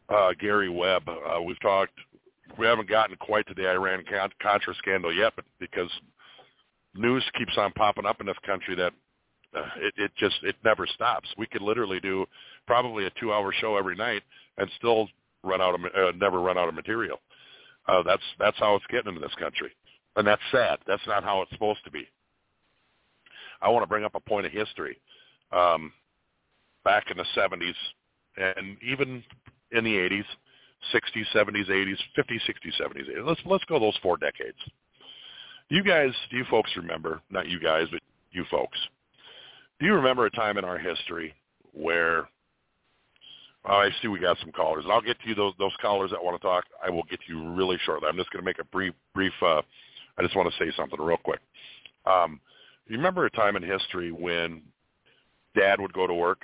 Gary Webb. We haven't gotten quite to the Iran-Contra scandal yet, but because news keeps on popping up in this country that it never stops. We could literally do probably a 2-hour show every night and still never run out of material. That's how it's getting into this country, and that's sad. That's not how it's supposed to be. I want to bring up a point of history. Back in the 70s and even in the 80s, 60s, 70s, 80s, 50s, 60s, 70s, 80s. Let's go those 4 decades. Do you folks remember, not you guys, but you folks, do you remember a time in our history where, I see we got some callers. I'll get to you, those callers that want to talk, I will get to you really shortly. I'm just going to make a brief I just want to say something real quick. You remember a time in history when Dad would go to work,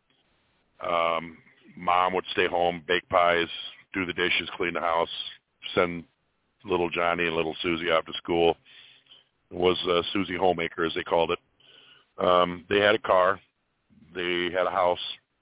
Mom would stay home, bake pies, do the dishes, clean the house, send little Johnny and little Susie out to school. It was Susie Homemaker, as they called it. They had a car. They had a house.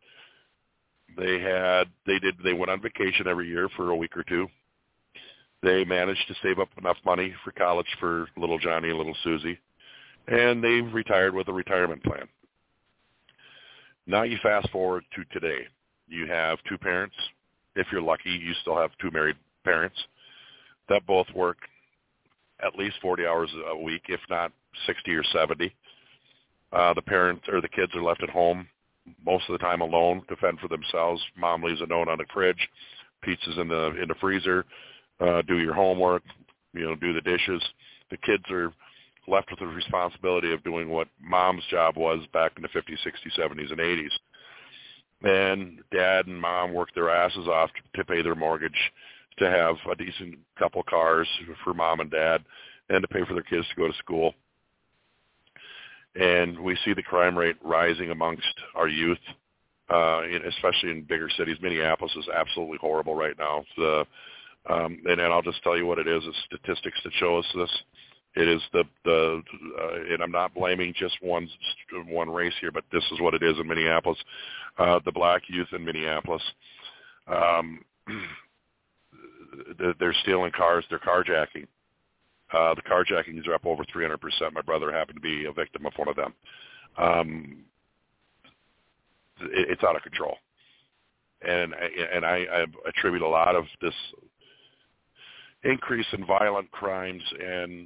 They went on vacation every year for a week or two. They managed to save up enough money for college for little Johnny and little Susie, and they retired with a retirement plan. Now you fast forward to today. You have 2 parents. If you're lucky, you still have 2 married parents that both work at least 40 hours a week, if not 60 or 70. The parents or the kids are left at home most of the time alone to fend for themselves. Mom leaves a note on the fridge, pizza's in the freezer, do your homework, do the dishes. The kids are left with the responsibility of doing what Mom's job was back in the 50s, 60s, 70s, and 80s. And Dad and Mom worked their asses off to pay their mortgage, to have a decent couple cars for Mom and Dad, and to pay for their kids to go to school. And we see the crime rate rising amongst our youth, especially in bigger cities. Minneapolis is absolutely horrible right now. And I'll just tell you what it is. It's statistics that show us this. It is and I'm not blaming just one race here, but this is what it is in Minneapolis. The black youth in Minneapolis, they're stealing cars. They're carjacking. The carjackings are up over 300%. My brother happened to be a victim of one of them. It's out of control, and I attribute a lot of this increase in violent crimes and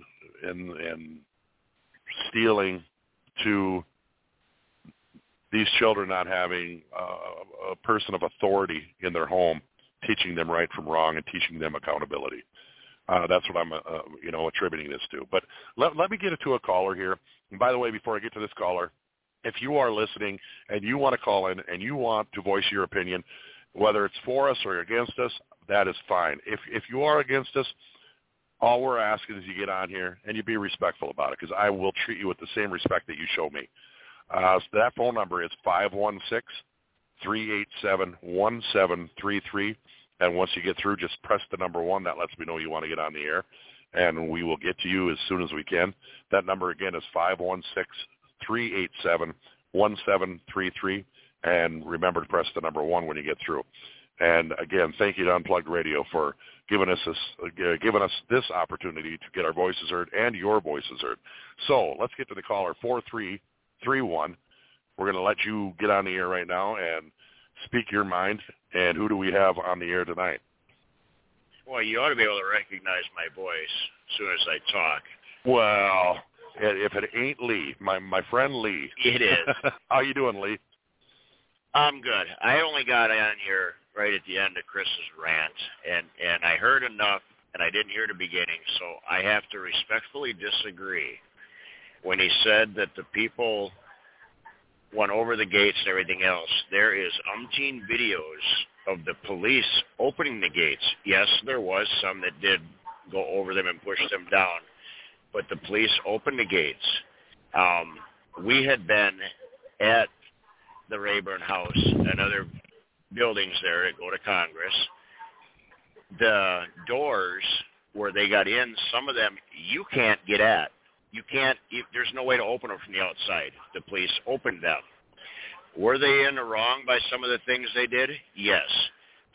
stealing to these children not having a person of authority in their home teaching them right from wrong and teaching them accountability. That's what I'm, attributing this to. But let me get it to a caller here. And by the way, before I get to this caller, if you are listening and you want to call in and you want to voice your opinion, whether it's for us or against us, that is fine. If you are against us, all we're asking is you get on here and you be respectful about it, because I will treat you with the same respect that you show me. So that phone number is 516-387-1733. And once you get through, just press the number 1. That lets me know you want to get on the air, and we will get to you as soon as we can. That number, again, is 516-387-1733. And remember to press the number 1 when you get through. And, again, thank you to Unplugged Radio for giving us this opportunity to get our voices heard and your voices heard. So let's get to the caller, 4331. We're going to let you get on the air right now and speak your mind. And who do we have on the air tonight? Well, you ought to be able to recognize my voice as soon as I talk. Well, if it ain't Lee, my friend Lee. It is. How you doing, Lee? I'm good. I only got on here right at the end of Chris's rant, and I heard enough, and I didn't hear the beginning, so I have to respectfully disagree when he said that the people went over the gates and everything else. There is umpteen videos of the police opening the gates. Yes, there was some that did go over them and push them down, but the police opened the gates. We had been at the Rayburn House and other buildings there that go to Congress. The doors where they got in, some of them you can't get at. You can't, there's no way to open them from the outside. The police opened them. Were they in the wrong by some of the things they did? Yes.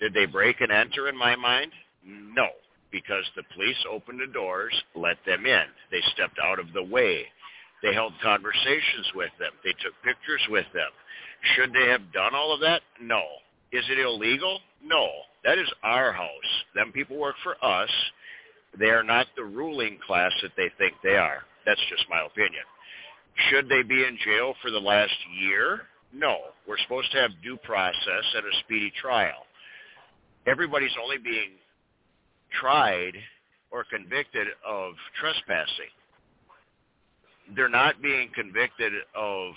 Did they break and enter in my mind? No, because the police opened the doors, let them in. They stepped out of the way. They held conversations with them. They took pictures with them. Should they have done all of that? No. Is it illegal? No. That is our house. Them people work for us. They are not the ruling class that they think they are. That's just my opinion. Should they be in jail for the last year? No. We're supposed to have due process and a speedy trial. Everybody's only being tried or convicted of trespassing. They're not being convicted of,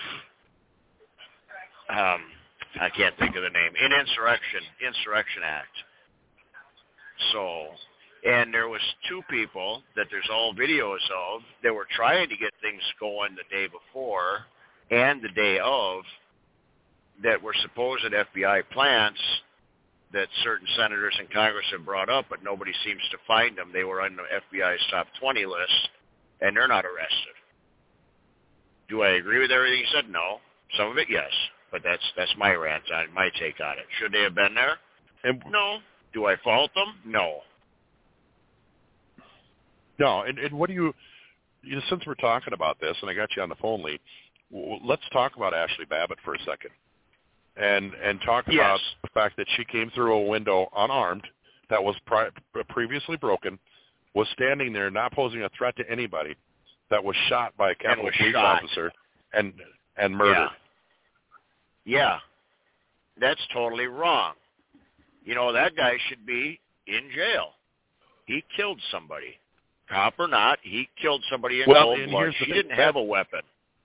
I can't think of the name, Insurrection Act. So, and there was 2 people that there's all videos of that were trying to get things going the day before and the day of that were supposed FBI plants that certain senators in Congress have brought up, but nobody seems to find them. They were on the FBI's top 20 list, and they're not arrested. Do I agree with everything you said? No. Some of it, yes. But that's my rant on my take on it. Should they have been there? No. Do I fault them? No. No, and what do you since we're talking about this, and I got you on the phone, Lee, let's talk about Ashley Babbitt for a second. And talk about the fact that she came through a window unarmed that was previously broken, was standing there not posing a threat to anybody, that was shot by a Capitol Police officer and murdered. Yeah. That's totally wrong. That guy should be in jail. He killed somebody. Cop or not, he killed somebody in cold blood. She didn't have a weapon.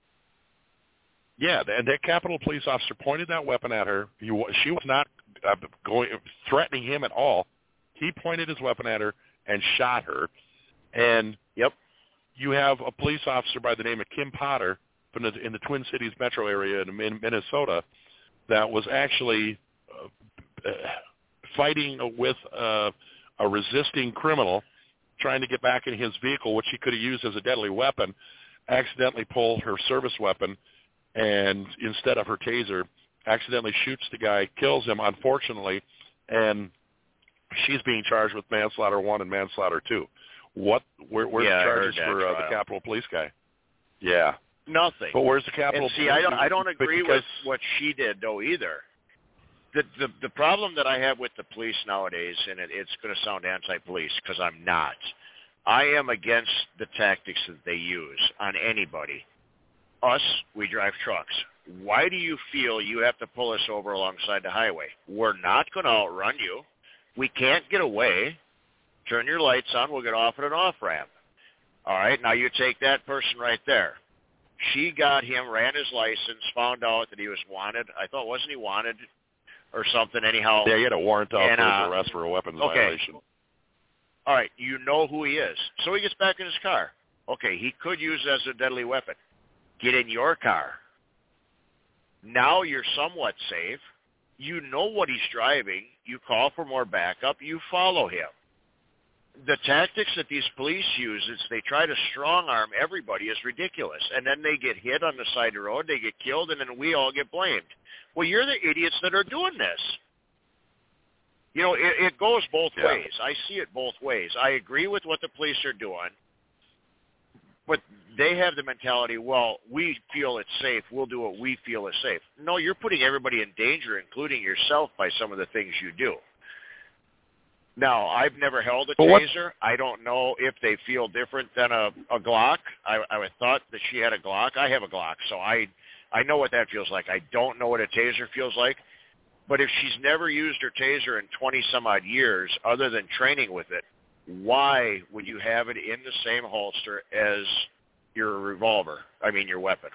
Yeah, and that Capitol Police officer pointed that weapon at her. She was not threatening him at all. He pointed his weapon at her and shot her. And you have a police officer by the name of Kim Potter in the Twin Cities metro area in Minnesota that was actually fighting with a resisting criminal trying to get back in his vehicle, which he could have used as a deadly weapon, accidentally pulled her service weapon, and instead of her taser, accidentally shoots the guy, kills him, unfortunately, and she's being charged with manslaughter 1 and manslaughter 2. Where's the charges for the Capitol Police guy? Yeah. Nothing. But where's the Capitol Police? See, I don't agree with what she did, though, either. The problem that I have with the police nowadays, and it's going to sound anti-police because I'm not, I am against the tactics that they use on anybody. Us, we drive trucks. Why do you feel you have to pull us over alongside the highway? We're not going to outrun you. We can't get away. Turn your lights on. We'll get off at an off-ramp. All right, now you take that person right there. She got him, ran his license, found out that he was wanted. I thought, wasn't he wanted or something anyhow? Yeah, he had a warrant out for his arrest for a weapons violation. All right, you know who he is. So he gets back in his car. Okay, he could use it as a deadly weapon. Get in your car. Now you're somewhat safe. You know what he's driving. You call for more backup. You follow him. The tactics that these police use is they try to strong-arm everybody is ridiculous. And then they get hit on the side of the road, they get killed, and then we all get blamed. Well, you're the idiots that are doing this. It goes both ways. I see it both ways. I agree with what the police are doing, but they have the mentality, well, we feel it's safe. We'll do what we feel is safe. No, you're putting everybody in danger, including yourself, by some of the things you do. Now, I've never held a taser. I don't know if they feel different than a Glock. I thought that she had a Glock. I have a Glock, so I know what that feels like. I don't know what a taser feels like. But if she's never used her taser in 20-some-odd years, other than training with it, why would you have it in the same holster as your revolver? I mean, your weapon.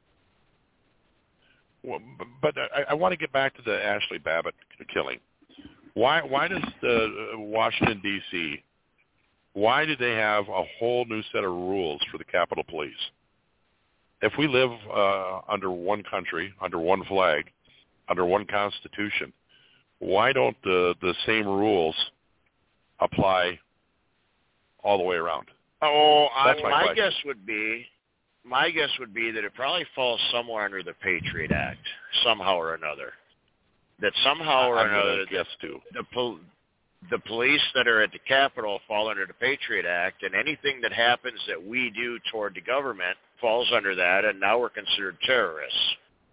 Well, but I want to get back to the Ashley Babbitt killing. Why does the Washington, D.C., why do they have a whole new set of rules for the Capitol Police? If we live under one country, under one flag, under one constitution, why don't the same rules apply all the way around? My guess would be that it probably falls somewhere under the Patriot Act, somehow or another. that somehow or I'm another guess too. the police that are at the Capitol fall under the Patriot Act, and anything that happens that we do toward the government falls under that, and now we're considered terrorists.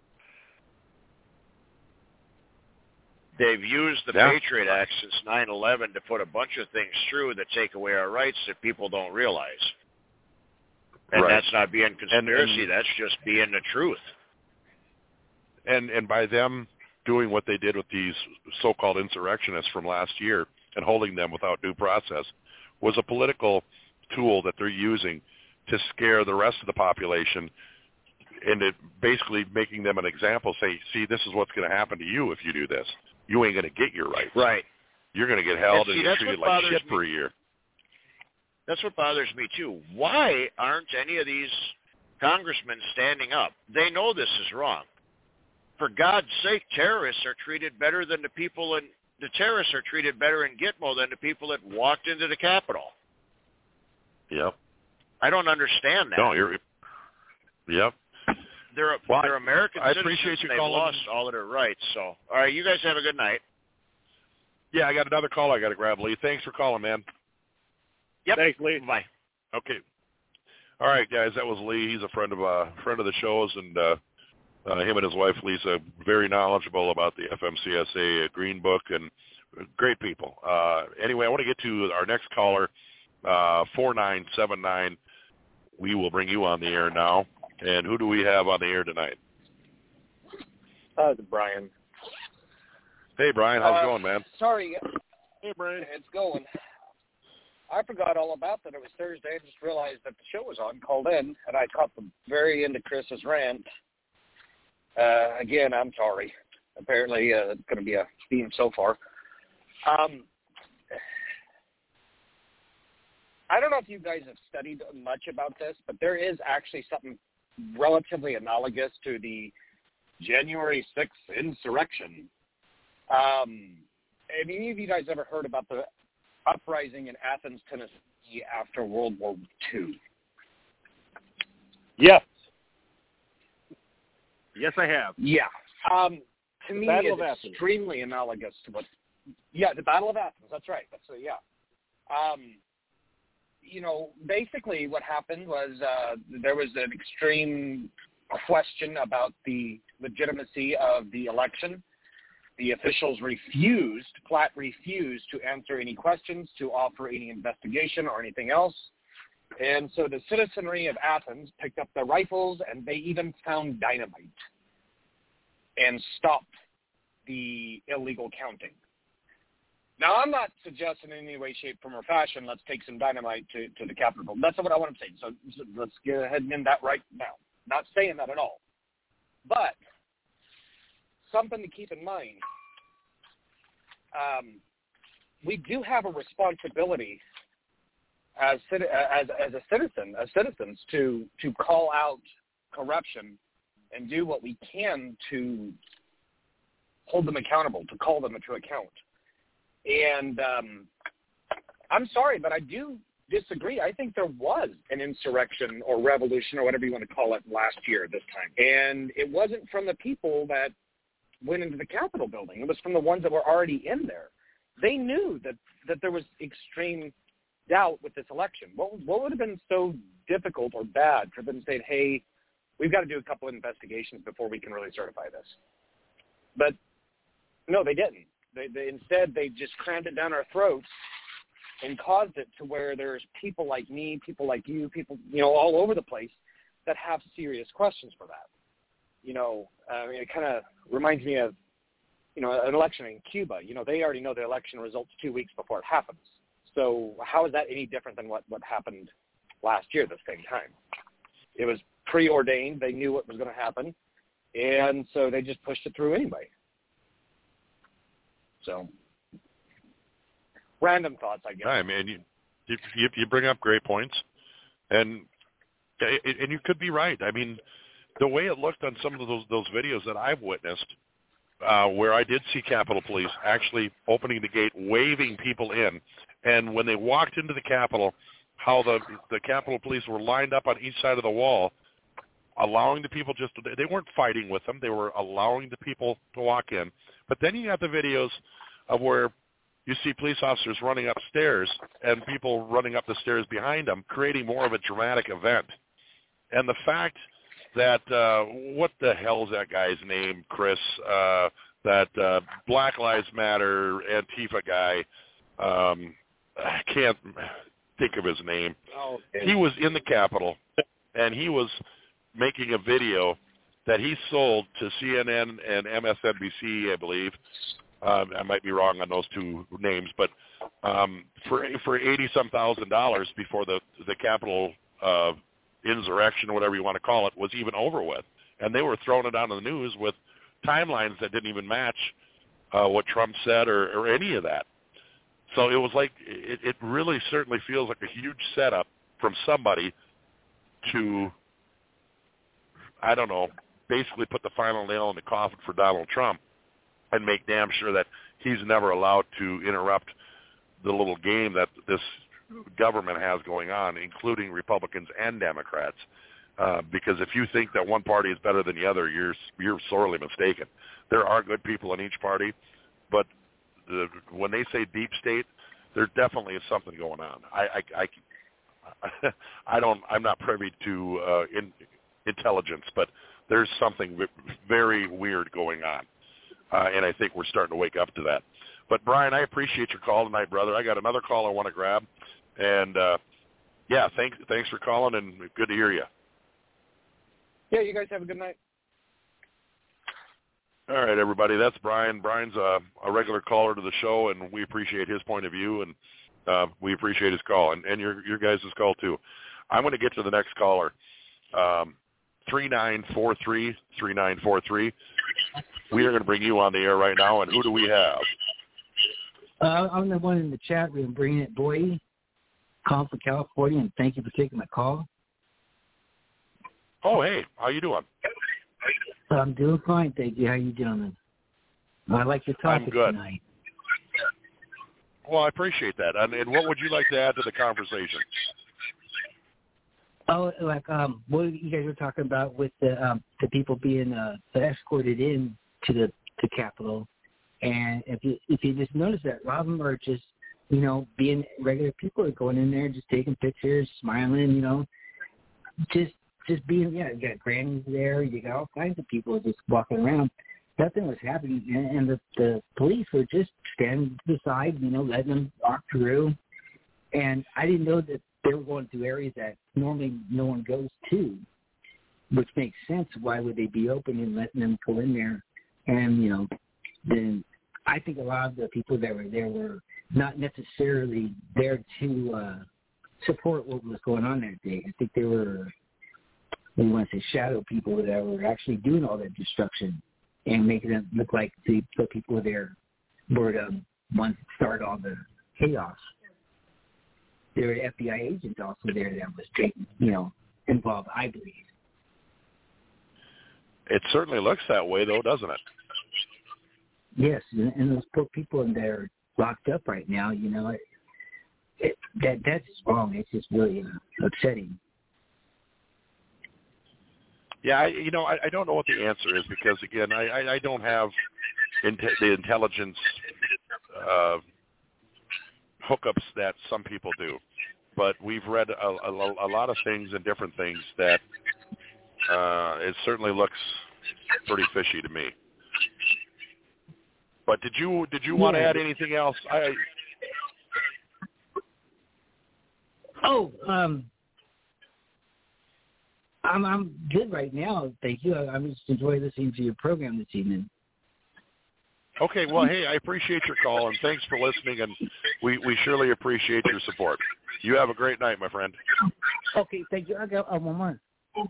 They've used the Patriot Act since 9/11 to put a bunch of things through that take away our rights that people don't realize. And that's not being conspiracy. That's just being the truth. And by them doing what they did with these so-called insurrectionists from last year and holding them without due process was a political tool that they're using to scare the rest of the population into basically making them an example, say, see, this is what's going to happen to you if you do this. You ain't going to get your rights. Right. You're going to get held and get treated like shit for a year. That's what bothers me, too. Why aren't any of these congressmen standing up? They know this is wrong. For God's sake, terrorists are treated better than the people the terrorists are treated better in Gitmo than the people that walked into the Capitol. Yep. I don't understand that. No, yep. They're American citizens. I appreciate you they've calling. Lost all of their rights. So, all right, you guys have a good night. Yeah, I got another call I got to grab, Lee. Thanks for calling, man. Yep. Thanks, Lee. Bye. Okay. All right, guys, that was Lee. He's a friend of the shows, and him and his wife Lisa, very knowledgeable about the FMCSA Green Book, and great people. Anyway, I want to get to our next caller, 4979. We will bring you on the air now. And who do we have on the air tonight? Brian. Hey, Brian. How's it going, man? Sorry. Hey, Brian. It's going. I forgot all about that. It was Thursday. I just realized that the show was on, called in, and I caught the very end of Chris's rant. Again, I'm sorry. Apparently, it's going to be a theme so far. I don't know if you guys have studied much about this, but there is actually something relatively analogous to the January 6th insurrection. Have any of you guys ever heard about the uprising in Athens, Tennessee after World War II? Yes. Yes, I have. Yeah. To me, it's extremely analogous to what... Yeah, the Battle of Athens. That's right. Basically what happened was there was an extreme question about the legitimacy of the election. The officials flat refused to answer any questions, to offer any investigation or anything else. And so the citizenry of Athens picked up their rifles, and they even found dynamite and stopped the illegal counting. Now, I'm not suggesting in any way, shape, form, or fashion, let's take some dynamite to the Capitol. That's not what I want to say. So let's go ahead and end that right now. Not saying that at all. But something to keep in mind, we do have a responsibility as citizens to call out corruption and do what we can to hold them accountable, to call them to account. And I'm sorry, but I do disagree. I think there was an insurrection or revolution or whatever you want to call it last year this time. And it wasn't from the people that went into the Capitol building. It was from the ones that were already in there. They knew that there was extreme doubt with this election. What would have been so difficult or bad for them to say, hey, we've got to do a couple of investigations before we can really certify this? But no, they didn't. Instead, they just crammed it down our throats and caused it to where there's people like me, people like you, people, all over the place that have serious questions for that. It kind of reminds me of, an election in Cuba. They already know the election results 2 weeks before it happens. So how is that any different than what happened last year at the same time? It was preordained. They knew what was going to happen, and so they just pushed it through anyway. So, random thoughts, I guess. I mean, you bring up great points, and you could be right. I mean, the way it looked on some of those videos that I've witnessed, where I did see Capitol Police actually opening the gate, waving people in, and when they walked into the Capitol, how the Capitol Police were lined up on each side of the wall, allowing the people they weren't fighting with them. They were allowing the people to walk in, But then you got the videos of where you see police officers running upstairs and people running up the stairs behind them, creating more of a dramatic event. And the fact that, what the hell is that guy's name, Chris, that Black Lives Matter Antifa guy, I can't think of his name. Oh, okay. He was in the Capitol, and he was making a video that he sold to CNN and MSNBC, I believe. I might be wrong on those two names, but for $80-some thousand before the Capitol insurrection, whatever you want to call it, was even over with. And they were throwing it on the news with timelines that didn't even match what Trump said or any of that. So it was like, it really certainly feels like a huge setup from somebody to, I don't know, basically put the final nail in the coffin for Donald Trump and make damn sure that he's never allowed to interrupt the little game that this government has going on, including Republicans and Democrats. Because if you think that one party is better than the other, you're sorely mistaken. There are good people in each party, but when they say deep state, there definitely is something going on. I'm not privy to intelligence, but there's something very weird going on, and I think we're starting to wake up to that. But Brian, I appreciate your call tonight, brother. I got another call I want to grab, and yeah, thanks for calling, and good to hear you. Yeah, you guys have a good night. All right, everybody. That's Brian. Brian's a regular caller to the show, and we appreciate his point of view, and we appreciate his call, and your guys' call, too. I'm going to get to the next caller, 3943. We are going to bring you on the air right now, and who do we have? I'm the one in the chat room, bringing it, Boy, calling from California, and thank you for taking my call. Oh, hey, how you doing? I'm doing fine, thank you. How you doing? I like your topic tonight. Well, I appreciate that. And what would you like to add to the conversation? Oh, like what you guys were talking about with the people being escorted in to the Capitol, and if you just notice that a lot of them are just being regular people, are going in there just taking pictures, smiling, just being, you got grannies there, you got all kinds of people just walking around. Nothing was happening, and the police were just standing to the side, letting them walk through. And I didn't know that they were going to areas that normally no one goes to, which makes sense. Why would they be open and letting them go in there? And, then I think a lot of the people that were there were not necessarily there to support what was going on that day. I think they were, we want to say, shadow people that were actually doing all that destruction and making it look like the people there were the ones that started all the chaos. There were FBI agents also there that was, involved, I believe. It certainly looks that way, though, doesn't it? Yes, and those poor people in there locked up right now, that's wrong. It's just really upsetting. Yeah, I don't know what the answer is because, again, I don't have the intelligence hookups that some people do. But we've read a lot of things and different things that it certainly looks pretty fishy to me. But did you want to add anything else? I'm good right now, thank you. I'm just enjoying listening to your program this evening. Okay, well, hey, I appreciate your call, and thanks for listening, and we surely appreciate your support. You have a great night, my friend. Okay, thank you. I got one more.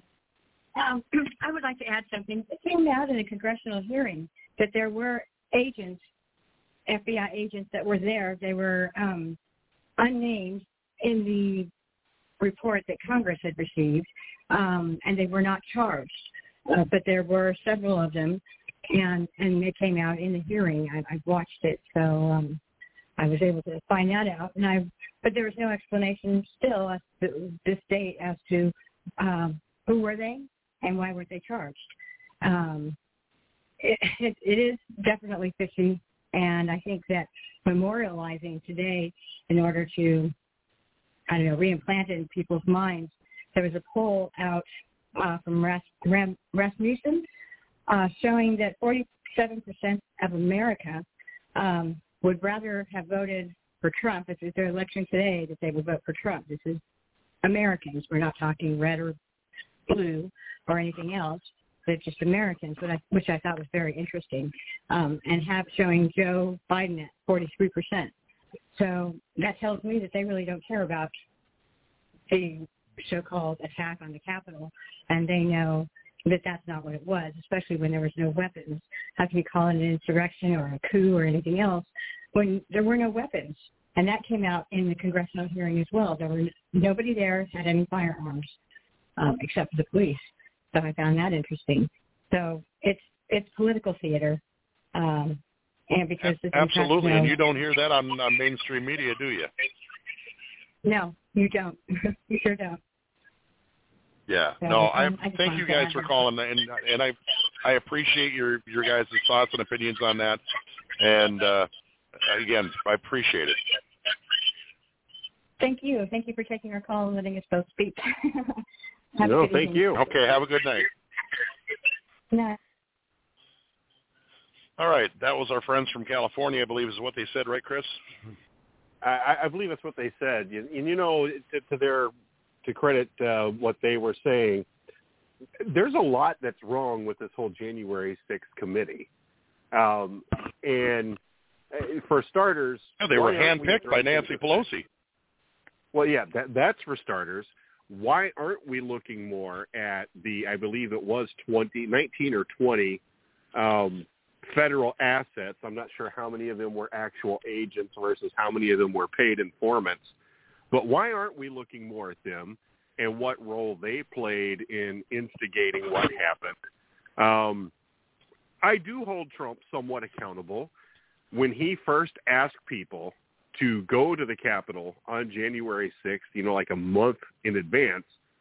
I would like to add something. It came out in a congressional hearing that there were agents, FBI agents that were there. They were unnamed in the report that Congress had received, and they were not charged. But there were several of them, and they came out in the hearing. I watched it, so I was able to find that out. But there was no explanation still at this date as to who were they and why weren't they charged. it is definitely fishy, and I think that memorializing today in order to, I don't know, reimplant it in people's minds. There was a poll out from Rasmussen showing that 47% of America would rather have voted for Trump if it's their election today, that they would vote for Trump. This is Americans. We're not talking red or blue or anything else, but just Americans, which I thought was very interesting, and showing Joe Biden at 43%. So that tells me that they really don't care about the so-called attack on the Capitol, and they know that that's not what it was, especially when there was no weapons. How can you call it an insurrection or a coup or anything else when there were no weapons? And that came out in the congressional hearing as well. There were nobody there had any firearms except for the police. So I found that interesting. So it's political theater, and because absolutely, and you don't hear that on mainstream media, do you? No, you don't. You sure don't. Yeah. So no, I thank you guys for calling, and I appreciate your guys' thoughts and opinions on that. And again, I appreciate it. Thank you. Thank you for taking our call and letting us both speak. No, thank you. Okay, have a good night. No. All right, that was our friends from California, I believe is what they said, right, Chris? I believe that's what they said. And you know, to credit what they were saying, there's a lot that's wrong with this whole January 6th committee. And for starters, they were handpicked by Nancy Pelosi. Well, yeah, that's for starters. Why aren't we looking more at I believe it was 19 or 20 federal assets? I'm not sure how many of them were actual agents versus how many of them were paid informants. But why aren't we looking more at them and what role they played in instigating what happened? I do hold Trump somewhat accountable. When he first asked people to go to the Capitol on January 6th, like a month in advance,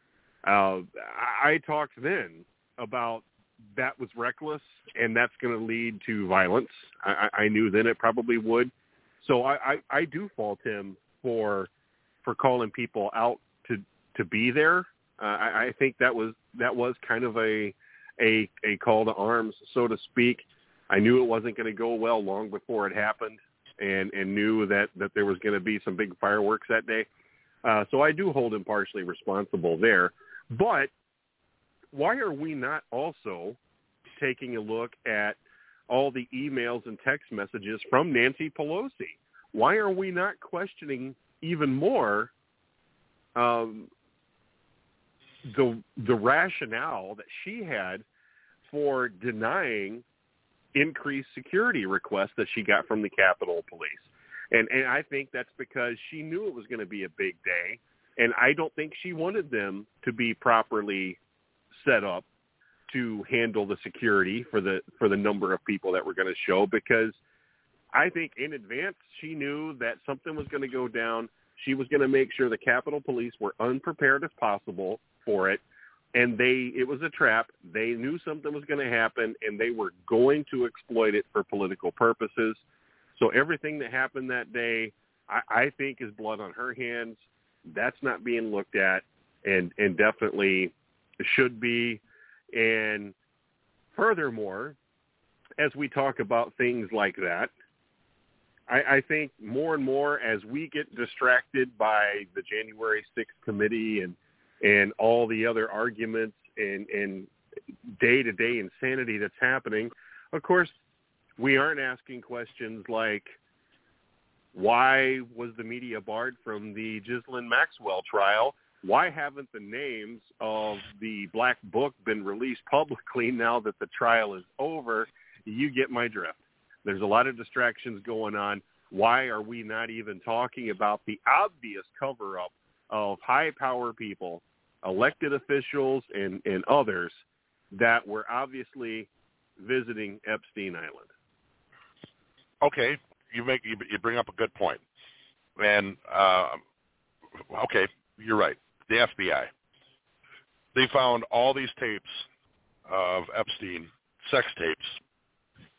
I talked then about that was reckless and that's going to lead to violence. I knew then it probably would. So I do fault him for calling people out to be there. I think that was kind of a call to arms, so to speak. I knew it wasn't going to go well long before it happened, and knew that there was going to be some big fireworks that day. So I do hold him partially responsible there. But why are we not also taking a look at all the emails and text messages from Nancy Pelosi? Why are we not questioning even more the rationale that she had for denying increased security requests that she got from the Capitol Police? And I think that's because she knew it was going to be a big day, and I don't think she wanted them to be properly set up to handle the security for the number of people that were going to show, because I think in advance she knew that something was going to go down. She was going to make sure the Capitol Police were unprepared as possible for it, and it was a trap. They knew something was going to happen, and they were going to exploit it for political purposes. So everything that happened that day, I think, is blood on her hands. That's not being looked at, and definitely should be. And furthermore, as we talk about things like that, I think more and more as we get distracted by the January 6th committee and all the other arguments and day-to-day insanity that's happening, of course, we aren't asking questions like, why was the media barred from the Ghislaine Maxwell trial? Why haven't the names of the Black Book been released publicly now that the trial is over? You get my drift. There's a lot of distractions going on. Why are we not even talking about the obvious cover-up of high-power people, elected officials, and others that were obviously visiting Epstein Island? Okay, you bring up a good point. And, okay, you're right. The FBI, they found all these tapes of Epstein, sex tapes,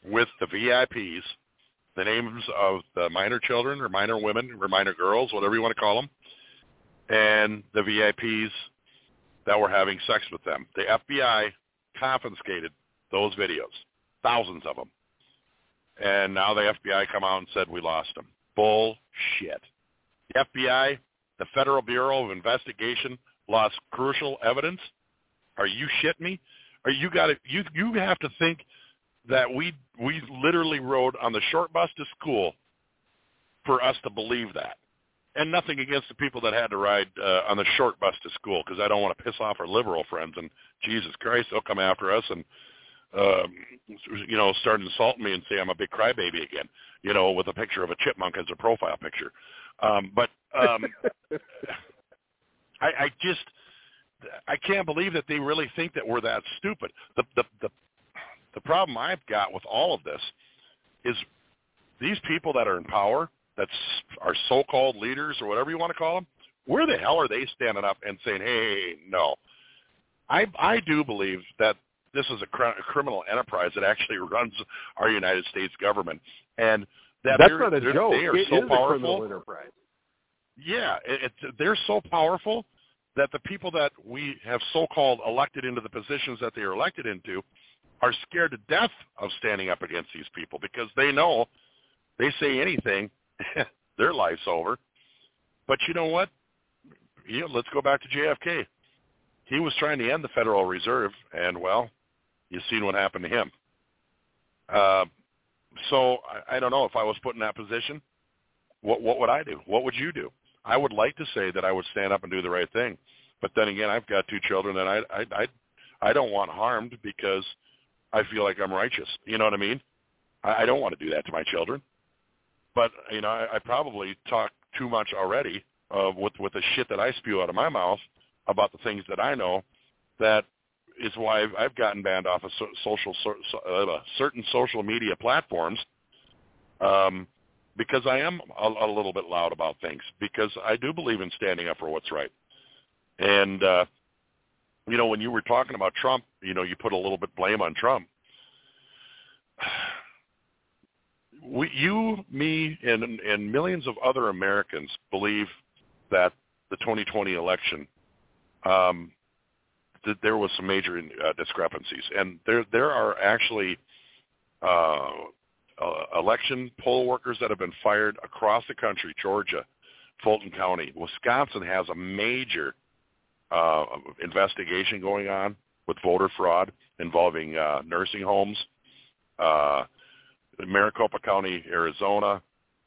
with the VIPs, the names of the minor children or minor women or minor girls, whatever you want to call them, and the VIPs that were having sex with them. The FBI confiscated those videos, thousands of them. And now the FBI come out and said we lost them. Bullshit. The FBI, the Federal Bureau of Investigation, lost crucial evidence? Are you shitting me? You have to think that we literally rode on the short bus to school for us to believe that. And nothing against the people that had to ride on the short bus to school, because I don't want to piss off our liberal friends. And Jesus Christ, they'll come after us and start insulting me and say I'm a big crybaby again, with a picture of a chipmunk as a profile picture. I can't believe that they really think that we're that stupid. The problem I've got with all of this is these people that are in power, that are so-called leaders or whatever you want to call them, where the hell are they standing up and saying, hey, no? I do believe that this is a criminal enterprise that actually runs our United States government. And that's not a joke. They are it so is powerful. A criminal enterprise. Yeah, they're so powerful that the people that we have so-called elected into the positions that they are elected into are scared to death of standing up against these people, because they know they say anything, their life's over. But you know what? Let's go back to JFK. He was trying to end the Federal Reserve, and, well, you've seen what happened to him. So I don't know, if I was put in that position, what would I do? What would you do? I would like to say that I would stand up and do the right thing. But then again, I've got two children that I don't want harmed because I feel like I'm righteous. You know what I mean? I don't want to do that to my children. But, I probably talk too much already with the shit that I spew out of my mouth about the things that I know. That is why I've gotten banned off of certain social media platforms, because I am a little bit loud about things, because I do believe in standing up for what's right. And, when you were talking about Trump, you put a little bit blame on Trump. You, me, and millions of other Americans believe that the 2020 election, that there was some major discrepancies. And there are actually election poll workers that have been fired across the country, Georgia, Fulton County. Wisconsin has a major investigation going on with voter fraud involving nursing homes. Maricopa County, Arizona,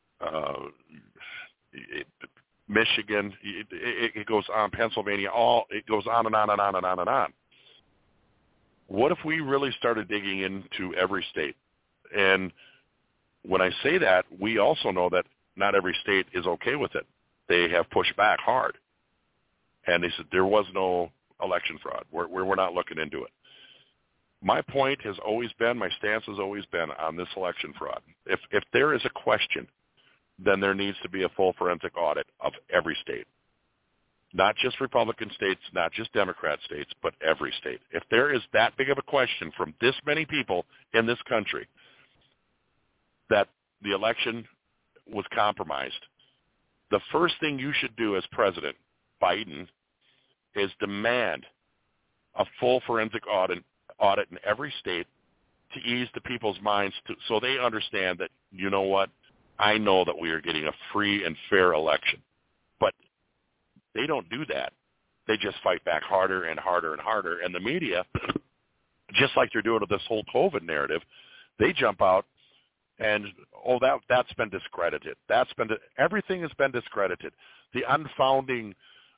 Michigan, it goes on, Pennsylvania, it goes on and on and on and on and on. What if we really started digging into every state? And when I say that, we also know that not every state is okay with it. They have pushed back hard. And they said there was no election fraud. We're not looking into it. My point has always been, my stance has always been on this election fraud. If there is a question, then there needs to be a full forensic audit of every state. Not just Republican states, not just Democrat states, but every state. If there is that big of a question from this many people in this country that the election was compromised, the first thing you should do as President Biden is demand a full forensic audit in every state to ease the people's minds so they understand that, you know what, I know that we are getting a free and fair election. But they don't do that. They just fight back harder and harder and harder. And the media, just like they're doing with this whole COVID narrative, they jump out and, that's been discredited. Everything has been discredited. The unfounding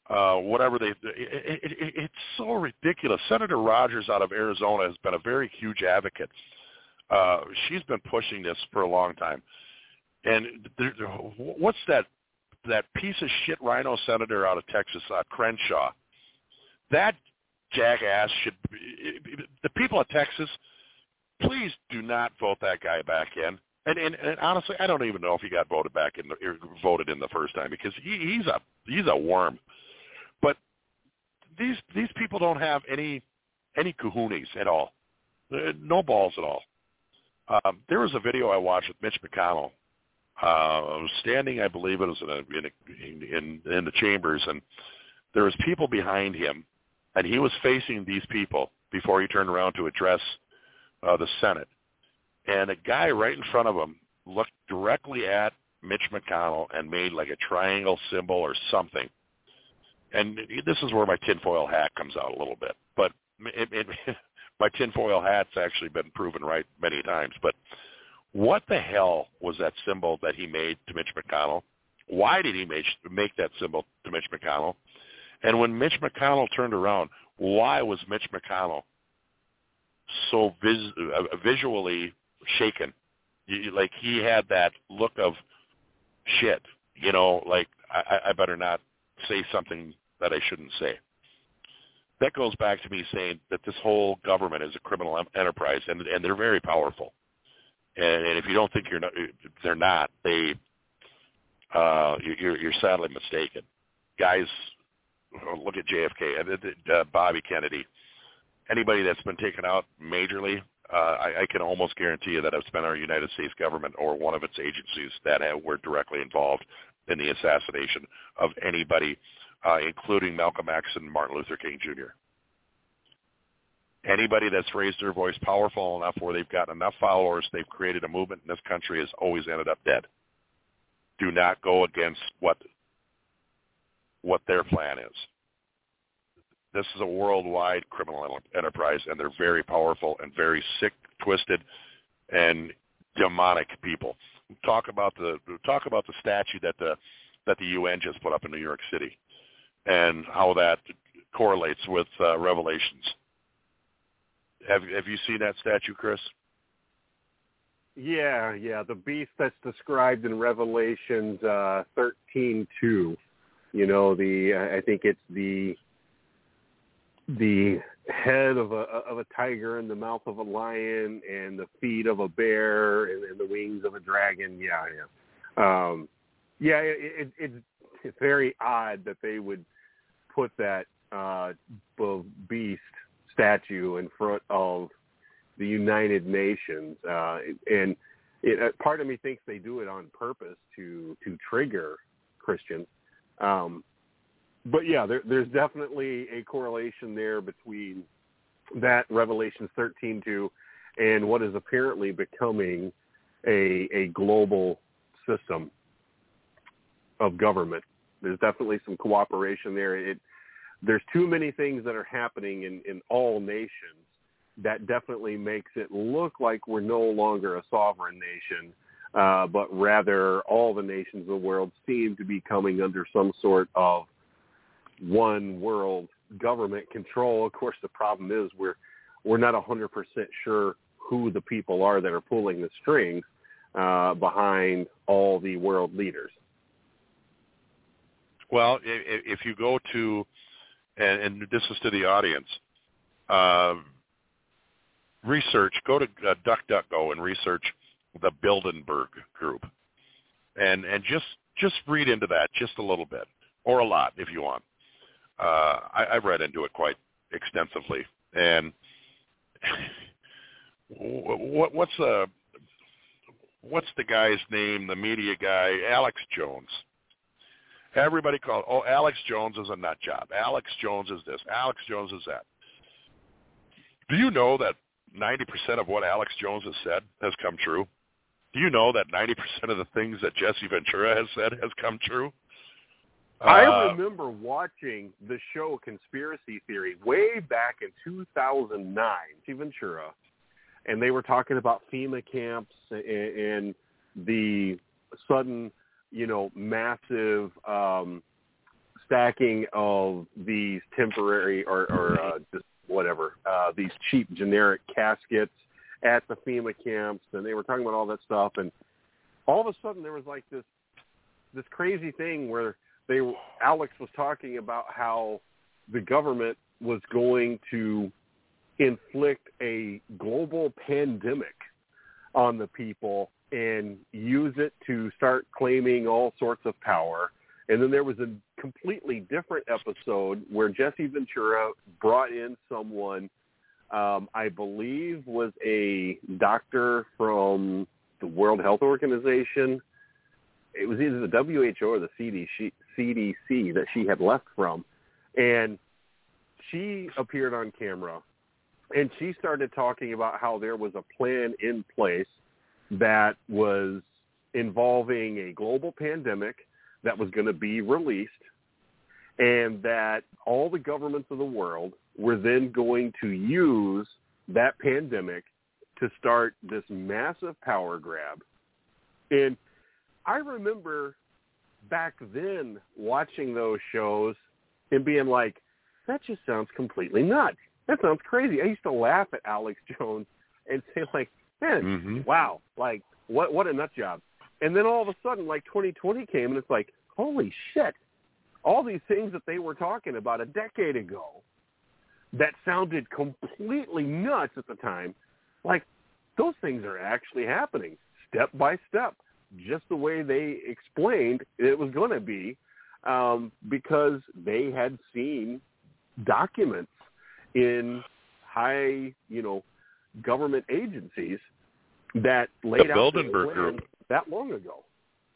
it's so ridiculous. Senator Rogers out of Arizona has been a very huge advocate. She's been pushing this for a long time. And what's that piece of shit rhino senator out of Texas, Crenshaw? That jackass the people of Texas, please do not vote that guy back in. And honestly, I don't even know if he got voted in the first time, because he's a worm. But these people don't have any cojones at all, no balls at all. There was a video I watched with Mitch McConnell. I was standing, I believe it was in the chambers, and there was people behind him, and he was facing these people before he turned around to address the Senate. And a guy right in front of him looked directly at Mitch McConnell and made like a triangle symbol or something. And this is where my tinfoil hat comes out a little bit. But my tinfoil hat's actually been proven right many times. But what the hell was that symbol that he made to Mitch McConnell? Why did he make that symbol to Mitch McConnell? And when Mitch McConnell turned around, why was Mitch McConnell so visually shaken? Like he had that look of shit, like I better not say something that I shouldn't say. That goes back to me saying that this whole government is a criminal enterprise, and they're very powerful. And if you don't think they're not, you're sadly mistaken. Guys, look at JFK, Bobby Kennedy. Anybody that's been taken out majorly, I can almost guarantee you that it's been our United States government or one of its agencies that were directly involved in the assassination of anybody, including Malcolm X and Martin Luther King Jr. Anybody that's raised their voice powerful enough where they've got enough followers, they've created a movement in this country, has always ended up dead. Do not go against what their plan is. This is a worldwide criminal enterprise, and they're very powerful and very sick, twisted, and demonic people. Talk about the statue that the UN just put up in New York City, and how that correlates with Revelations. Have you seen that statue, Chris? Yeah. The beast that's described in Revelations 13:2. I think it's the head of a tiger and the mouth of a lion and the feet of a bear and the wings of a dragon. It's very odd that they would put that beast statue in front of the United Nations, and part of me thinks they do it on purpose to trigger Christians. But yeah, there's definitely a correlation there between that Revelation 13:2 and what is apparently becoming a global system of government. There's definitely some cooperation there. There's too many things that are happening in all nations that definitely makes it look like we're no longer a sovereign nation, but rather all the nations of the world seem to be coming under some sort of one world government control. Of course, the problem is we're not 100% sure who the people are that are pulling the strings behind all the world leaders. Well, if you go to, and this is to the audience, research, go to DuckDuckGo and research the Bilderberg Group, and just read into that just a little bit, or a lot if you want. I've read into it quite extensively. And what's the guy's name? The media guy, Alex Jones. Everybody calls, Alex Jones is a nut job. Alex Jones is this. Alex Jones is that. Do you know that 90% of what Alex Jones has said has come true? Do you know that 90% of the things that Jesse Ventura has said has come true? I remember watching the show Conspiracy Theory way back in 2009, Jesse Ventura, and they were talking about FEMA camps and the sudden, massive stacking of these temporary or just whatever, these cheap generic caskets at the FEMA camps, and they were talking about all that stuff, and all of a sudden there was like this crazy thing where Alex was talking about how the government was going to inflict a global pandemic on the people and use it to start claiming all sorts of power. And then there was a completely different episode where Jesse Ventura brought in someone I believe was a doctor from the World Health Organization. It was either the WHO or the CDC that she had left from. And she appeared on camera, and she started talking about how there was a plan in place that was involving a global pandemic that was going to be released, and that all the governments of the world were then going to use that pandemic to start this massive power grab. And I remember back then watching those shows and being like, that just sounds completely nuts. That sounds crazy. I used to laugh at Alex Jones and say, like, man, wow, like, what a nut job. And then all of a sudden, like, 2020 came, and it's like, holy shit, all these things that they were talking about a decade ago that sounded completely nuts at the time, like, those things are actually happening step by step, just the way they explained it was going to be, because they had seen documents in high, government agencies that laid out the Bilderberg plan Group that long ago.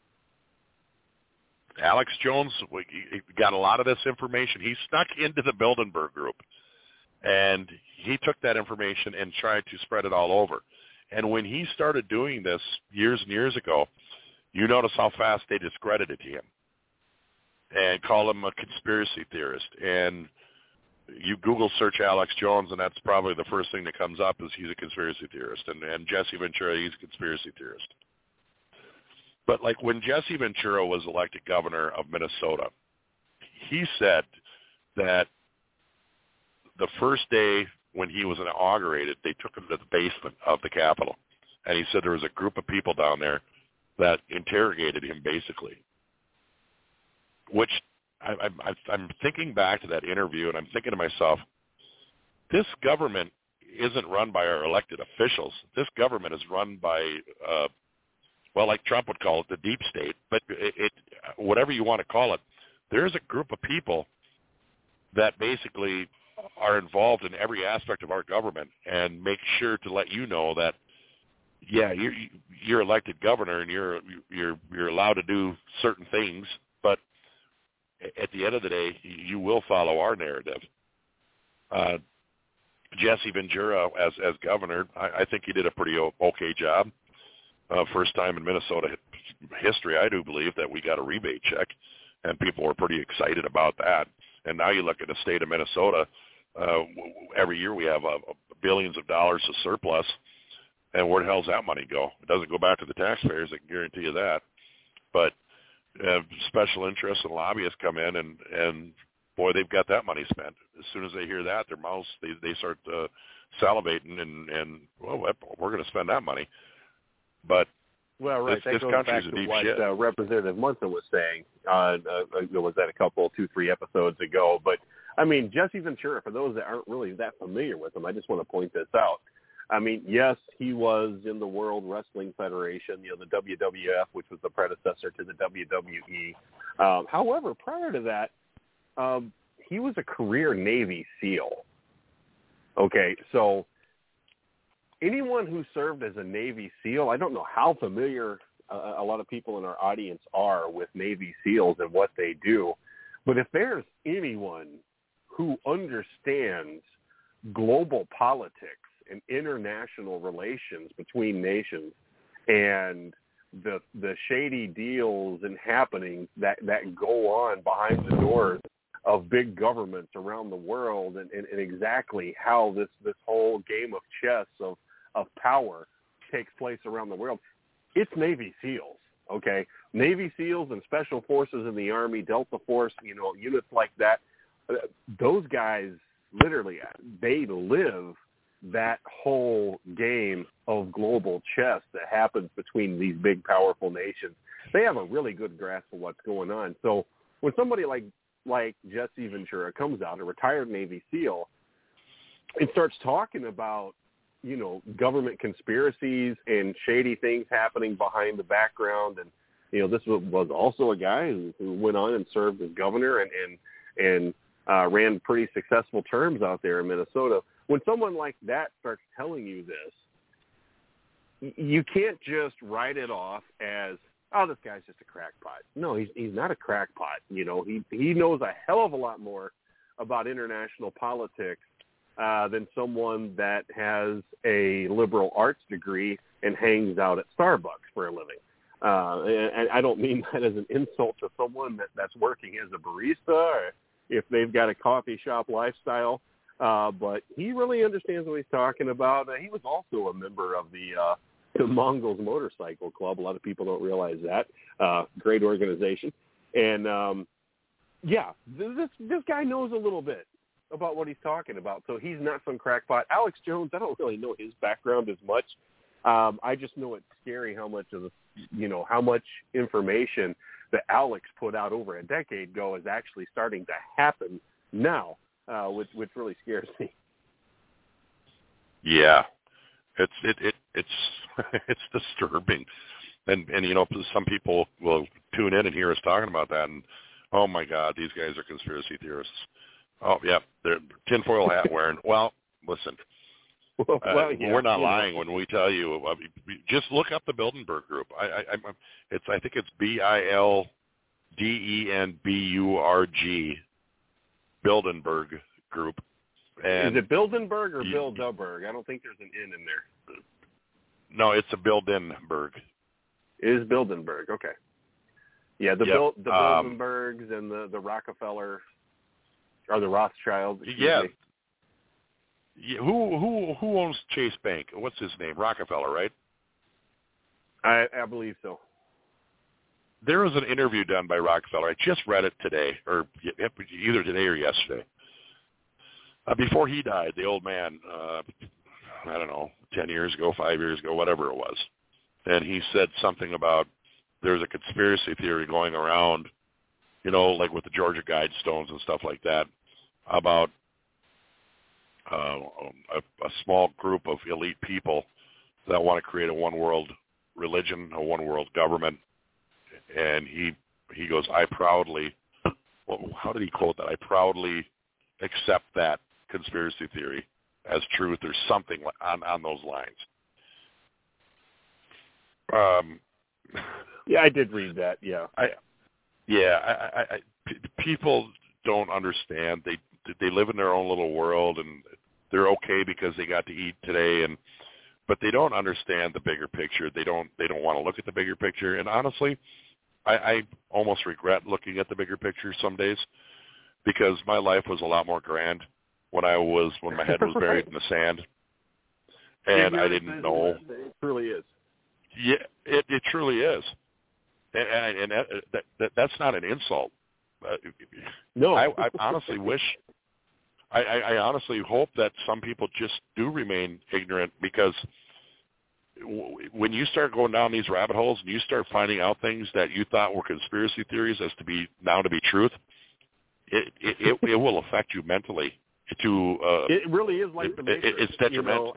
Alex Jones he got a lot of this information. He snuck into the Bilderberg Group, and he took that information and tried to spread it all over. And when he started doing this years and years ago, you notice how fast they discredited him and call him a conspiracy theorist. And you Google search Alex Jones, and that's probably the first thing that comes up is he's a conspiracy theorist. And Jesse Ventura, he's a conspiracy theorist. But like when Jesse Ventura was elected governor of Minnesota, he said that the first day when he was inaugurated, they took him to the basement of the Capitol. And he said there was a group of people down there that interrogated him basically, which I'm thinking back to that interview, and I'm thinking to myself, this government isn't run by our elected officials. This government is run by, like Trump would call it, the deep state. But it whatever you want to call it, there's a group of people that basically are involved in every aspect of our government and make sure to let you know that, yeah, you're elected governor and you're allowed to do certain things, but at the end of the day, you will follow our narrative. Jesse Ventura, as governor, I think he did a pretty okay job. First time in Minnesota history, I do believe, that we got a rebate check, and people were pretty excited about that. And now you look at the state of Minnesota, every year we have billions of dollars of surplus, and where the hell's that money go? It doesn't go back to the taxpayers, I can guarantee you that. But special interests and lobbyists come in, and boy, they've got that money spent. As soon as they hear that, their mouths, they start salivating, and well, we're going to spend that money. But well, right, that goes back to what Representative Munson was saying. Was that a couple, 2-3 episodes ago? But I mean, Jesse Ventura, for those that aren't really that familiar with him, I just want to point this out. I mean, yes, he was in the World Wrestling Federation, the WWF, which was the predecessor to the WWE. However, prior to that, he was a career Navy SEAL. Okay, so anyone who served as a Navy SEAL, I don't know how familiar a lot of people in our audience are with Navy SEALs and what they do, but if there's anyone who understands global politics and international relations between nations and the shady deals and happenings that go on behind the doors of big governments around the world, and exactly how this whole game of chess of power takes place around the world, it's Navy SEALs, okay? Navy SEALs and Special Forces in the Army, Delta Force, units like that, those guys literally, they live that whole game of global chess that happens between these big, powerful nations. They have a really good grasp of what's going on. So when somebody like Jesse Ventura comes out, a retired Navy SEAL, and starts talking about, government conspiracies and shady things happening behind the background, and, this was also a guy who went on and served as governor and ran pretty successful terms out there in Minnesota. when someone like that starts telling you this, you can't just write it off as, oh, this guy's just a crackpot. No, he's not a crackpot. You know, he knows a hell of a lot more about international politics than someone that has a liberal arts degree and hangs out at Starbucks for a living. And I don't mean that as an insult to someone that's working as a barista or if they've got a coffee shop lifestyle. But he really understands what he's talking about. He was also a member of the Mongols Motorcycle Club. A lot of people don't realize that. Great organization. And, this guy knows a little bit about what he's talking about. So he's not some crackpot. Alex Jones, I don't really know his background as much. I just know it's scary how much information that Alex put out over a decade ago is actually starting to happen now, which really scares me. Yeah, it's it's disturbing, and some people will tune in and hear us talking about that, and oh my God, these guys are conspiracy theorists. Oh yeah, they're tinfoil hat wearing. Well, listen. We're not lying when we tell you. Just look up the Bilderberg Group. I think it's Bildenberg, Bilderberg Group. And is it Bilderberg or Bilderberg? I don't think there's an N in there. No, it's a Bilderberg. It is Bilderberg. Okay. Yeah, the Bilderbergs and the Rockefeller or the Rothschilds. Yeah. Yeah, who owns Chase Bank? What's his name? Rockefeller, right? I believe so. There was an interview done by Rockefeller. I just read it today, or either today or yesterday. Before he died, the old man, I don't know, 10 years ago, 5 years ago, whatever it was. And he said something about there's a conspiracy theory going around, like with the Georgia Guidestones and stuff like that, about a small group of elite people that want to create a one-world religion, a one-world government. And he goes, I proudly, how did he quote that? I proudly accept that conspiracy theory as truth or something on those lines. Yeah, I did read that, yeah. People don't understand. They live in their own little world, and they're okay because they got to eat today, but they don't understand the bigger picture. They don't want to look at the bigger picture. And honestly, I almost regret looking at the bigger picture some days because my life was a lot more grand when my head was buried in the sand, and I didn't know. It truly is. Yeah, it truly is, and that's not an insult. No, I honestly wish. I honestly hope that some people just do remain ignorant, because when you start going down these rabbit holes and you start finding out things that you thought were conspiracy theories as to be truth, it will affect you mentally. It really is like the Matrix. It's detrimental.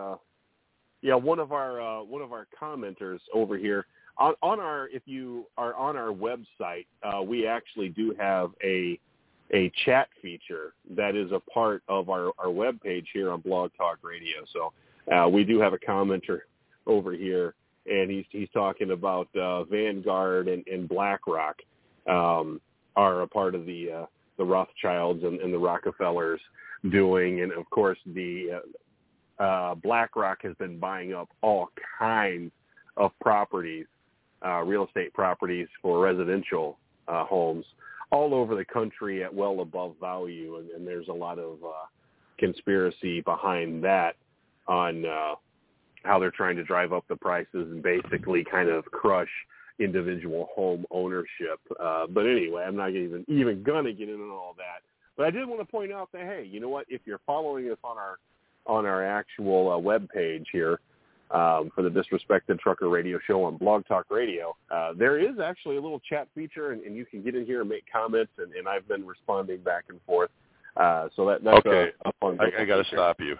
One of our commenters over here on our, if you are on our website, we actually do have a chat feature that is a part of our webpage here on Blog Talk Radio. So we do have a commenter over here, and he's talking about Vanguard and BlackRock are a part of the Rothschilds and the Rockefellers doing, and of course the BlackRock has been buying up all kinds of properties, real estate properties for residential homes all over the country at well above value, and there's a lot of conspiracy behind that on how they're trying to drive up the prices and basically kind of crush individual home ownership. But anyway, I'm not even going to get into all that. But I did want to point out that, hey, you know what? If you're following us on our actual web page here for the Disrespected Trucker Radio Show on Blog Talk Radio, there is actually a little chat feature, and you can get in here and make comments, and I've been responding back and forth. So that's okay. I got to stop you.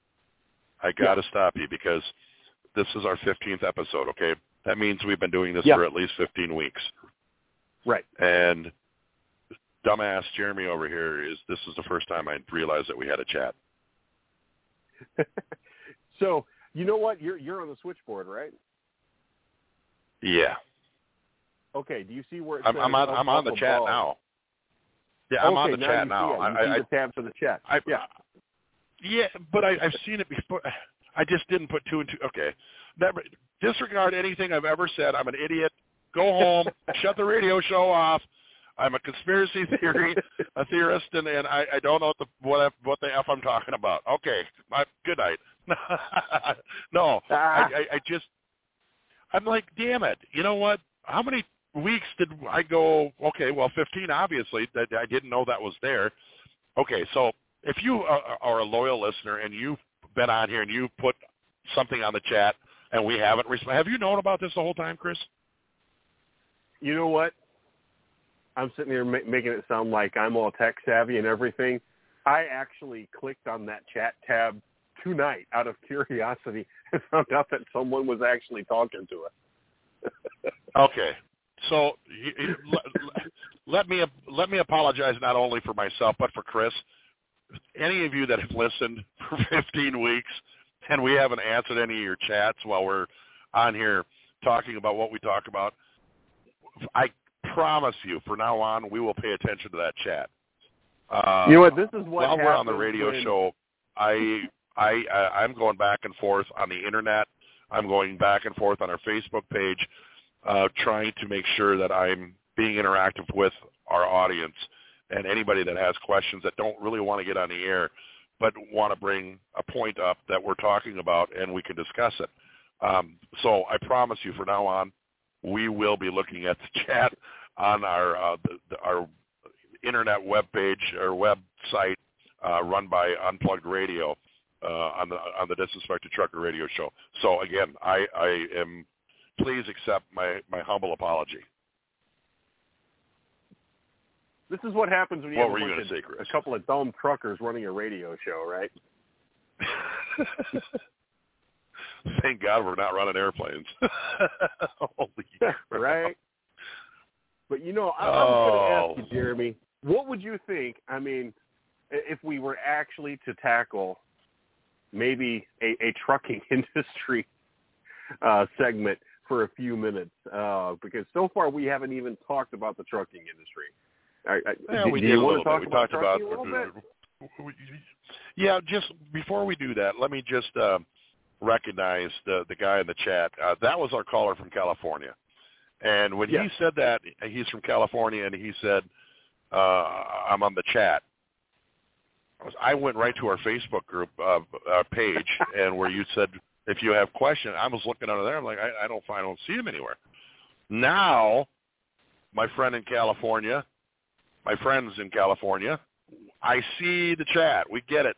I got to stop you because this is our 15th episode, okay? That means we've been doing this for at least 15 weeks. Right. And dumbass Jeremy over here this is the first time I realized that we had a chat. So you know what? You're on the switchboard, right? Yeah. Okay. Do you see where it I'm says on the chat now. Yeah, I'm on the chat now. You see the tab for the chat. Yeah, but I've seen it before. I just didn't put two and two. Okay. Disregard anything I've ever said. I'm an idiot. Go home. Shut the radio show off. I'm a conspiracy theorist, and I don't know what the F I'm talking about. Okay. Good night. No, I'm like, damn it. You know what? How many weeks did I go? Okay, well, 15, obviously. I didn't know that was there. Okay, so if you are a loyal listener and you've been on here and you put something on the chat and we haven't responded, have you known about this the whole time, Chris? You know what? I'm sitting here making it sound like I'm all tech savvy and everything. I actually clicked on that chat tab tonight out of curiosity and found out that someone was actually talking to us. Okay. So let me apologize not only for myself but for Chris. Any of you that have listened for 15 weeks and we haven't answered any of your chats while we're on here talking about what we talk about, I promise you from now on we will pay attention to that chat. You know what? This is what while we're on the radio show, I'm going back and forth on the internet. I'm going back and forth on our Facebook page, trying to make sure that I'm being interactive with our audience and anybody that has questions that don't really want to get on the air but want to bring a point up that we're talking about and we can discuss it. So I promise you from now on, we will be looking at the chat on our internet web page or website run by Unplugged Radio on the Disrespected Trucker Radio Show. So again, I am. Please accept my humble apology. This is what happens when you have a couple of dumb truckers running a radio show, right? Thank God we're not running airplanes. Holy crap. Right? But, I was going to ask you, Jeremy, what would you think, if we were actually to tackle maybe a trucking industry segment for a few minutes? Because so far we haven't even talked about the trucking industry. We did a little bit. We talked about Yeah, just before we do that, let me just recognize the guy in the chat. That was our caller from California. And when he said that, he's from California, and he said, I'm on the chat, I went right to our Facebook group page, and where you said, if you have questions, I was looking under there. I'm like, I don't see him anywhere. Now, my friends in California, I see the chat. We get it.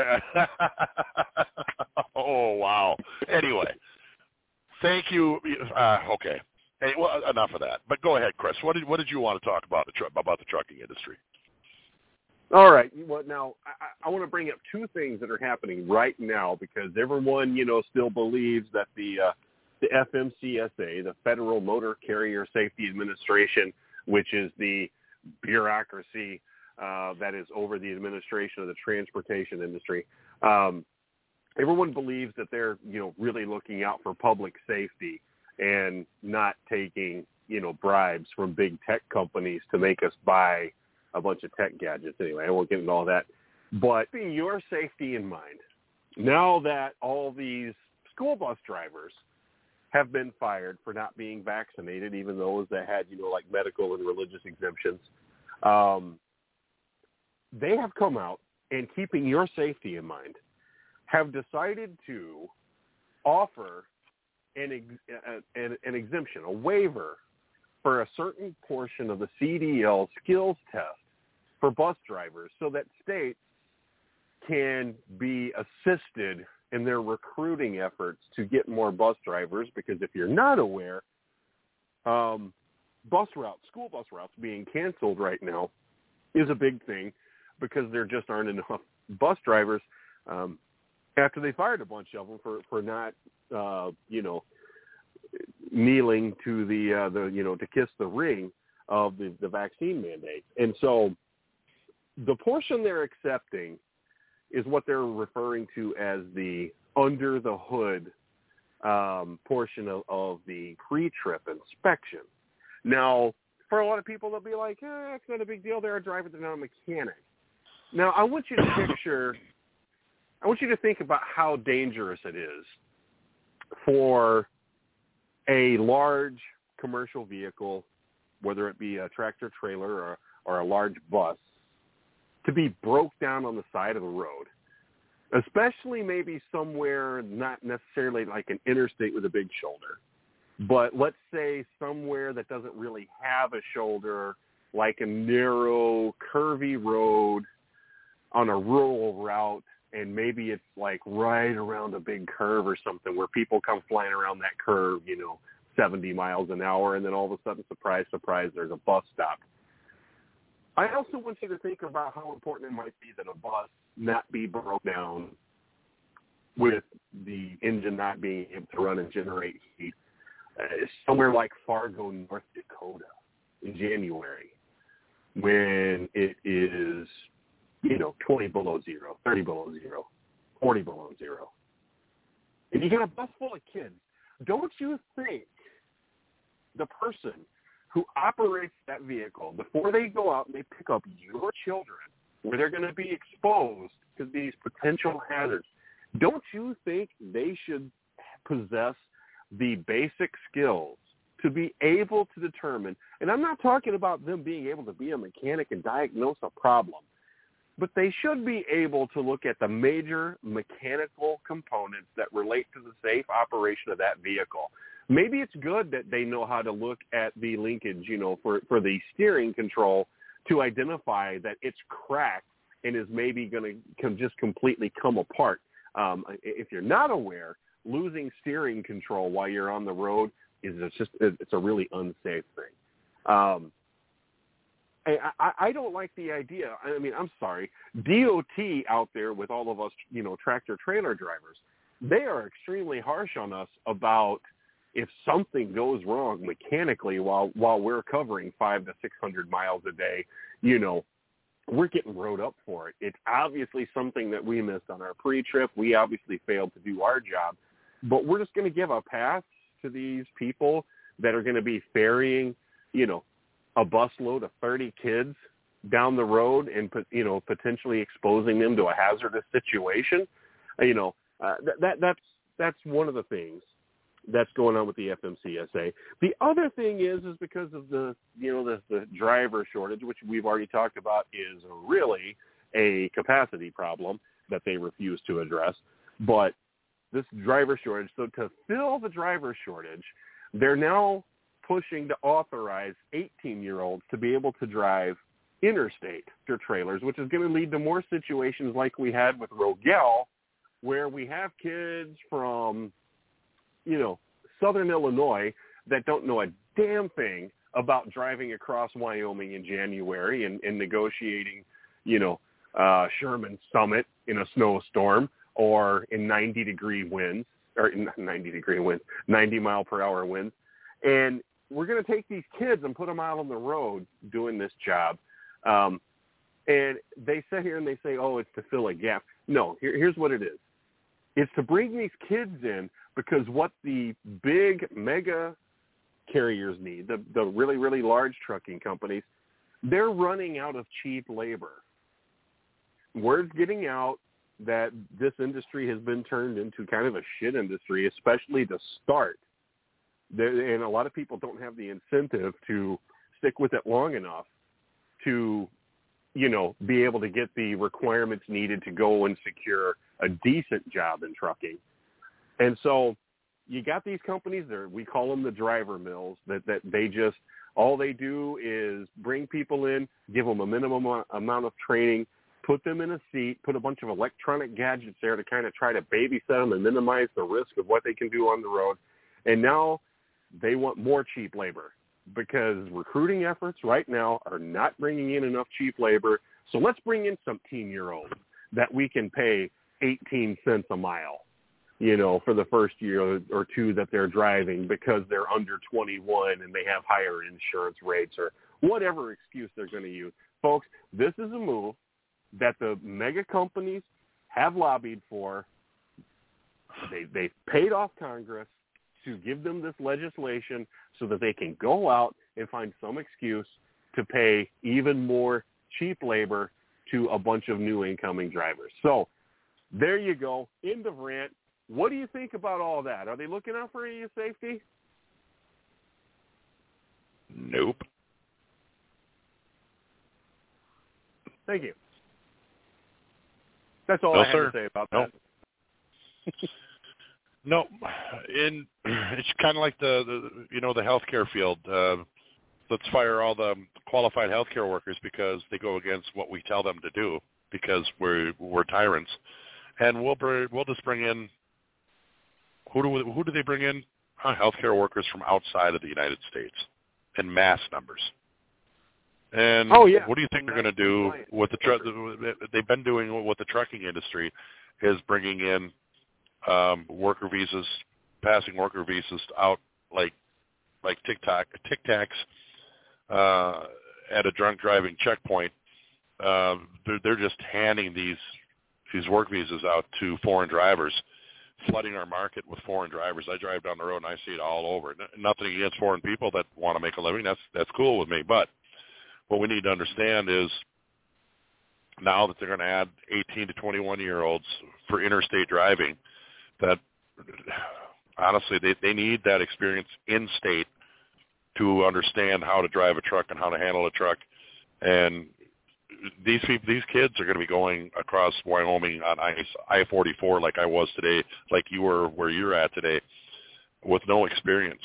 Oh, wow. Anyway, thank you. Okay. Hey, well, enough of that. But go ahead, Chris. What did you want to talk about the trucking industry? All right. Well, now I want to bring up two things that are happening right now because everyone, still believes that the FMCSA, the Federal Motor Carrier Safety Administration, which is the bureaucracy that is over the administration of the transportation industry. Everyone believes that they're, really looking out for public safety and not taking, bribes from big tech companies to make us buy a bunch of tech gadgets. Anyway, I won't get into all that. But keeping your safety in mind, now that all these school bus drivers have been fired for not being vaccinated, even those that had, like medical and religious exemptions, they have come out and, keeping your safety in mind, have decided to offer an exemption, a waiver for a certain portion of the CDL skills test for bus drivers so that states can be assisted in their recruiting efforts to get more bus drivers. Because if you're not aware, school bus routes being canceled right now is a big thing because there just aren't enough bus drivers after they fired a bunch of them for not, kneeling to to kiss the ring of the vaccine mandate. And so the portion they're accepting is what they're referring to as the under the hood portion of the pre-trip inspection. Now, for a lot of people, they'll be like, it's not a big deal. They're a driver, they're not a mechanic. Now, I want you to think about how dangerous it is for a large commercial vehicle, whether it be a tractor trailer or a large bus, to be broke down on the side of the road, especially maybe somewhere not necessarily like an interstate with a big shoulder, but let's say somewhere that doesn't really have a shoulder, like a narrow, curvy road on a rural route, and maybe it's like right around a big curve or something where people come flying around that curve, 70 miles an hour, and then all of a sudden, surprise, surprise, there's a bus stop. I also want you to think about how important it might be that a bus not be broke down with the engine not being able to run and generate heat. Somewhere like Fargo, North Dakota in January, when it is, 20 below zero, 30 below zero, 40 below zero. And you got a bus full of kids. Don't you think the person who operates that vehicle, before they go out and they pick up your children, where they're going to be exposed to these potential hazards, don't you think they should possess the basic skills to be able to determine, and I'm not talking about them being able to be a mechanic and diagnose a problem, but they should be able to look at the major mechanical components that relate to the safe operation of that vehicle. Maybe it's good that they know how to look at the linkage, for the steering control to identify that it's cracked and is maybe going to just completely come apart. If you're not aware, losing steering control while you're on the road it's a really unsafe thing. I don't like the idea. I mean, I'm sorry. DOT out there with all of us, tractor trailer drivers, they are extremely harsh on us about if something goes wrong mechanically while we're covering 500 to 600 miles a day, we're getting rode up for it. It's obviously something that we missed on our pre-trip. We obviously failed to do our job, but we're just going to give a pass to these people that are going to be ferrying, a busload of 30 kids down the road and, potentially exposing them to a hazardous situation. That's one of the things that's going on with the FMCSA. The other thing is because of the driver shortage, which we've already talked about, is really a capacity problem that they refuse to address. But this driver shortage, so to fill the driver shortage, they're now pushing to authorize 18-year-olds to be able to drive interstate trailers, which is going to lead to more situations like we had with Rogel, where we have kids from, Southern Illinois that don't know a damn thing about driving across Wyoming in January and negotiating, Sherman Summit in a snowstorm or in 90 mile per hour winds. And we're going to take these kids and put them out on the road doing this job. And they sit here and they say, it's to fill a gap. No, here's what it is. It's to bring these kids in because what the big mega carriers need, the really, really large trucking companies, they're running out of cheap labor. Word's getting out that this industry has been turned into kind of a shit industry, especially to start. And a lot of people don't have the incentive to stick with it long enough to, be able to get the requirements needed to go and secure a decent job in trucking. And so you got these companies there, we call them the driver mills, that they just, all they do is bring people in, give them a minimum amount of training, put them in a seat, put a bunch of electronic gadgets there to kind of try to babysit them and minimize the risk of what they can do on the road. And now they want more cheap labor because recruiting efforts right now are not bringing in enough cheap labor. So let's bring in some teen-year-olds that we can pay 18 cents a mile, for the first year or two that they're driving because they're under 21 and they have higher insurance rates or whatever excuse they're going to use. Folks, this is a move that the mega companies have lobbied for. They paid off Congress to give them this legislation so that they can go out and find some excuse to pay even more cheap labor to a bunch of new incoming drivers. So there you go. End of rant. What do you think about all that? Are they looking out for any safety? Nope. Thank you. That's all I have to say about that. No, it's kind of like the healthcare field. Let's fire all the qualified healthcare workers because they go against what we tell them to do because we're tyrants, and we'll just bring in who do they bring in? Healthcare workers from outside of the United States in mass numbers. And what do you think they're going to do with the they've been doing with the trucking industry is bringing in worker visas, passing worker visas out like Tic Tacs at a drunk driving checkpoint. They're just handing these work visas out to foreign drivers, flooding our market with foreign drivers. I drive down the road and I see it all over. Nothing against foreign people that want to make a living. That's cool with me. But what we need to understand is now that they're going to add 18 to 21-year-olds for interstate driving, that honestly they need that experience in state to understand how to drive a truck and how to handle a truck. And these kids are going to be going across Wyoming on I-44 like I was today, like you were where you're at today, with no experience.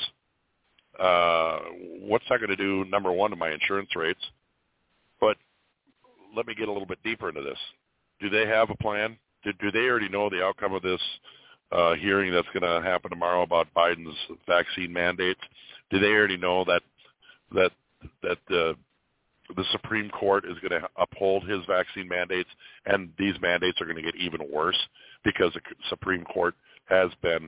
What's that going to do, number one, to my insurance rates? But let me get a little bit deeper into this. Do they have a plan? Do they already know the outcome of this hearing that's going to happen tomorrow about Biden's vaccine mandates? Do they already know that the Supreme Court is going to uphold his vaccine mandates, and these mandates are going to get even worse because the Supreme Court has been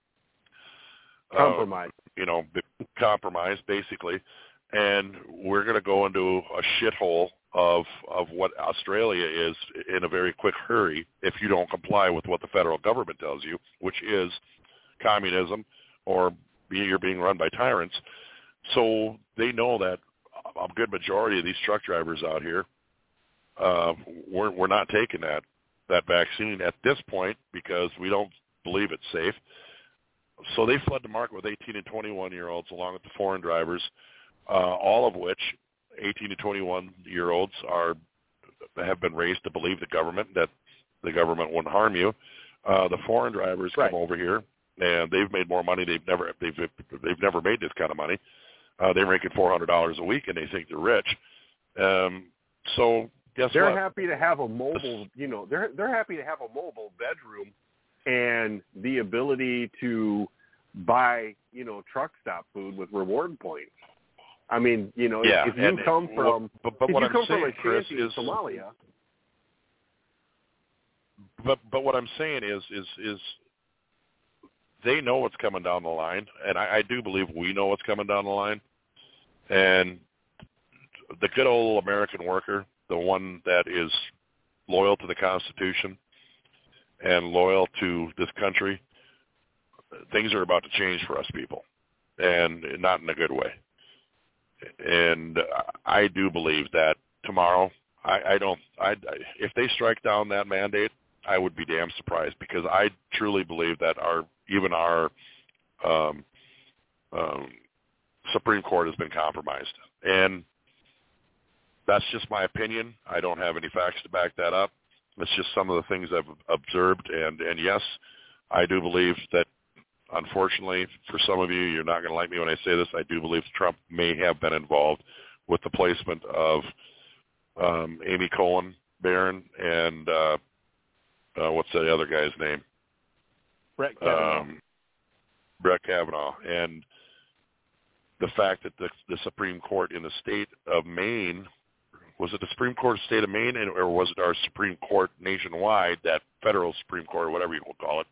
compromised basically, and we're going to go into a shithole of what Australia is in a very quick hurry if you don't comply with what the federal government tells you, which is communism or you're being run by tyrants. So they know that a good majority of these truck drivers out here, we're not taking that vaccine at this point because we don't believe it's safe. So they flood the market with 18 and 21-year-olds along with the foreign drivers, all of which 18 to 21-year-olds have been raised to believe the government, that the government wouldn't harm you. The foreign drivers come over here, and they've made more money. They've never made this kind of money. They're making $400 a week, and they think they're rich. So guess they're what? happy to have a mobile. They're happy to have a mobile bedroom and the ability to buy truck stop food with reward points. I mean, if you come from a shanty in Somalia. But what I'm saying is they know what's coming down the line, and I do believe we know what's coming down the line. And the good old American worker, the one that is loyal to the Constitution and loyal to this country, things are about to change for us people, and not in a good way. And I do believe that tomorrow, if they strike down that mandate, I would be damn surprised, because I truly believe that our Supreme Court has been compromised. And that's just my opinion. I don't have any facts to back that up. It's just some of the things I've observed. And yes, I do believe that, unfortunately, for some of you, you're not going to like me when I say this, I do believe Trump may have been involved with the placement of Amy Coney Barron and what's the other guy's name? Brett Kavanaugh. Brett Kavanaugh. And the fact that the Supreme Court in the state of Maine, was it the Supreme Court of the state of Maine, or was it our Supreme Court nationwide, that federal Supreme Court, or whatever you will call it,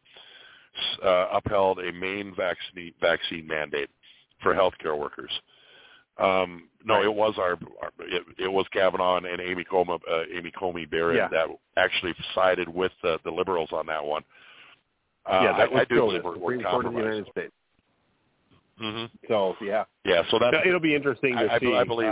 upheld a Maine vaccine mandate for healthcare workers. No, it was it was Kavanaugh and Amy Coney Barrett that actually sided with the liberals on that one. That was I do believe we're Supreme Court of the United States. Mm-hmm. So yeah, so that it'll be interesting to see. I believe.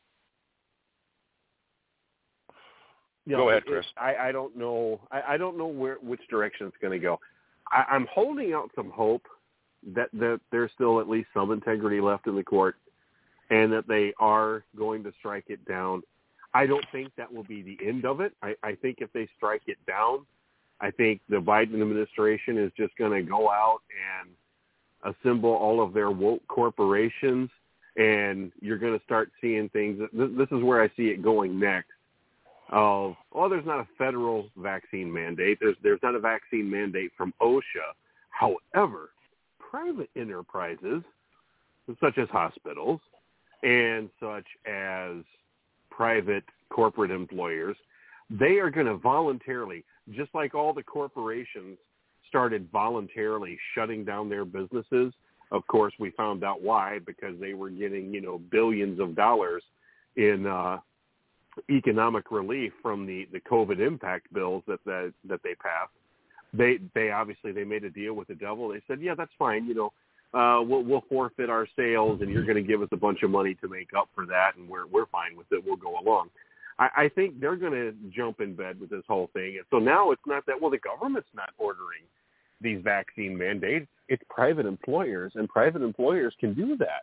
Go ahead, Chris. I don't know. I don't know which direction it's going to go. I'm holding out some hope that there's still at least some integrity left in the court, and that they are going to strike it down. I don't think that will be the end of it. I think if they strike it down, I think the Biden administration is just going to go out and assemble all of their woke corporations, and you're going to start seeing things. This is where I see it going next. There's not a federal vaccine mandate. There's not a vaccine mandate from OSHA. However, private enterprises, such as hospitals and such as private corporate employers, they are going to voluntarily, just like all the corporations started voluntarily shutting down their businesses. Of course, we found out why, because they were getting, billions of dollars in economic relief from the COVID impact bills that they passed. They obviously made a deal with the devil. They said, yeah, that's fine. We'll forfeit our sales, and you're going to give us a bunch of money to make up for that, and we're fine with it. We'll go along. I think they're going to jump in bed with this whole thing. And so now it's not that, the government's not ordering these vaccine mandates. It's private employers, and private employers can do that.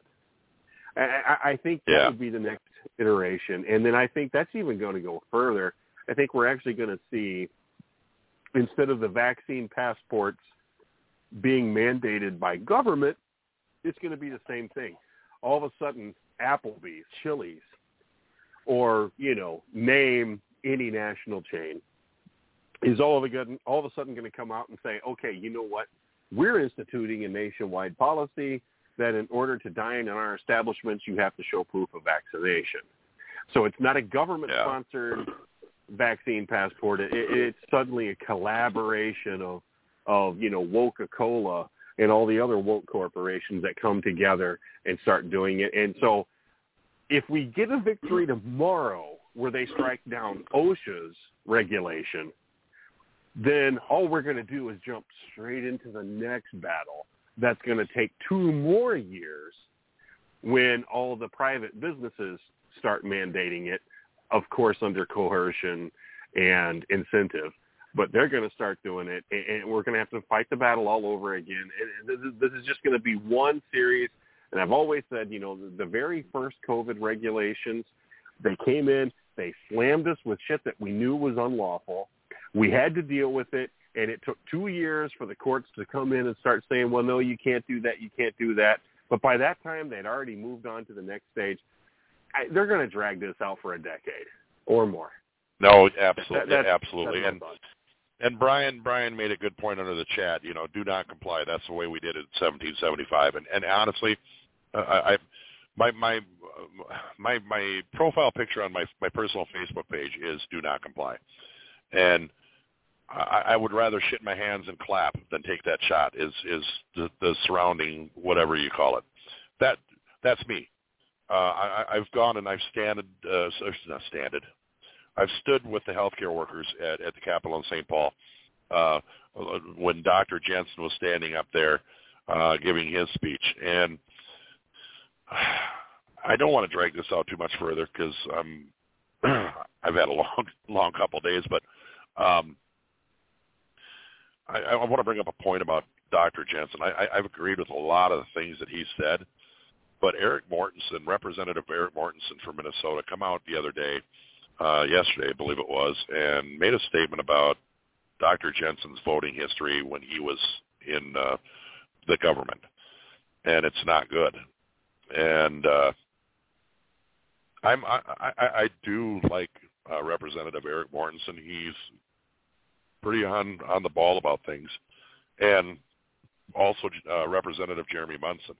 I think that would be the next iteration. And then I think that's even going to go further. I think we're actually going to see, instead of the vaccine passports being mandated by government, it's going to be the same thing. All of a sudden, Applebee's, Chili's, or, name any national chain, is all of a sudden going to come out and say, okay, you know what? We're instituting a nationwide policy that in order to dine in our establishments, you have to show proof of vaccination. So it's not a government-sponsored vaccine passport. It's suddenly a collaboration of Coca-Cola and all the other woke corporations that come together and start doing it. And so if we get a victory tomorrow where they strike down OSHA's regulation, then all we're going to do is jump straight into the next battle. That's going to take 2 more years when all the private businesses start mandating it, of course, under coercion and incentive. But they're going to start doing it, and we're going to have to fight the battle all over again. And this is just going to be one series. And I've always said, the very first COVID regulations, they came in, they slammed us with shit that we knew was unlawful. We had to deal with it. And it took 2 years for the courts to come in and start saying, well, no, you can't do that, you can't do that. But by that time, they'd already moved on to the next stage. They're going to drag this out for a decade or more. No, absolutely, absolutely. And Brian made a good point under the chat. Do not comply. That's the way we did it in 1775. And honestly, my profile picture on my personal Facebook page is do not comply. And I would rather shit my hands and clap than take that shot. Is the surrounding whatever you call it. That's me. I've gone and I've I've stood with the healthcare workers at the Capitol in St. Paul when Dr. Jensen was standing up there giving his speech, and I don't want to drag this out too much further because I've had a long couple of days, but. I want to bring up a point about Dr. Jensen. I've agreed with a lot of the things that he said, but Representative Eric Mortensen from Minnesota, come out the other day, yesterday I believe it was, and made a statement about Dr. Jensen's voting history when he was in the government, and it's not good. And I do like Representative Eric Mortensen. He's pretty on the ball about things, and also Representative Jeremy Munson.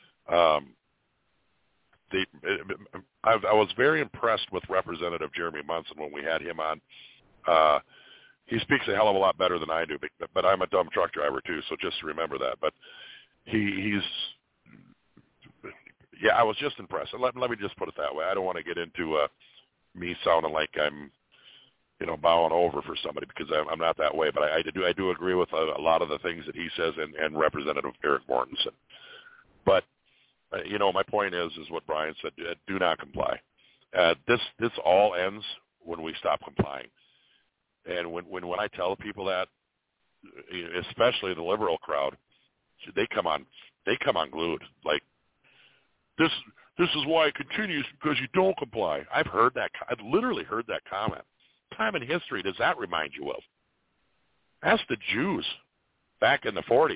I was very impressed with Representative Jeremy Munson when we had him on. He speaks a hell of a lot better than I do, but I'm a dumb truck driver too, so just remember that. But he's Yeah, I was just impressed. Let me just put it that way. I don't want to get into me sounding like I'm, bowing over for somebody, because I'm not that way. But I do agree with a lot of the things that he says and Representative Eric Mortensen. But my point is what Brian said. Do not comply. This all ends when we stop complying. And when I tell people that, especially the liberal crowd, they come on glued. Like, this is why it continues, because you don't comply. I've literally heard that comment. Time in history does that remind you of? Ask the Jews back in the 40s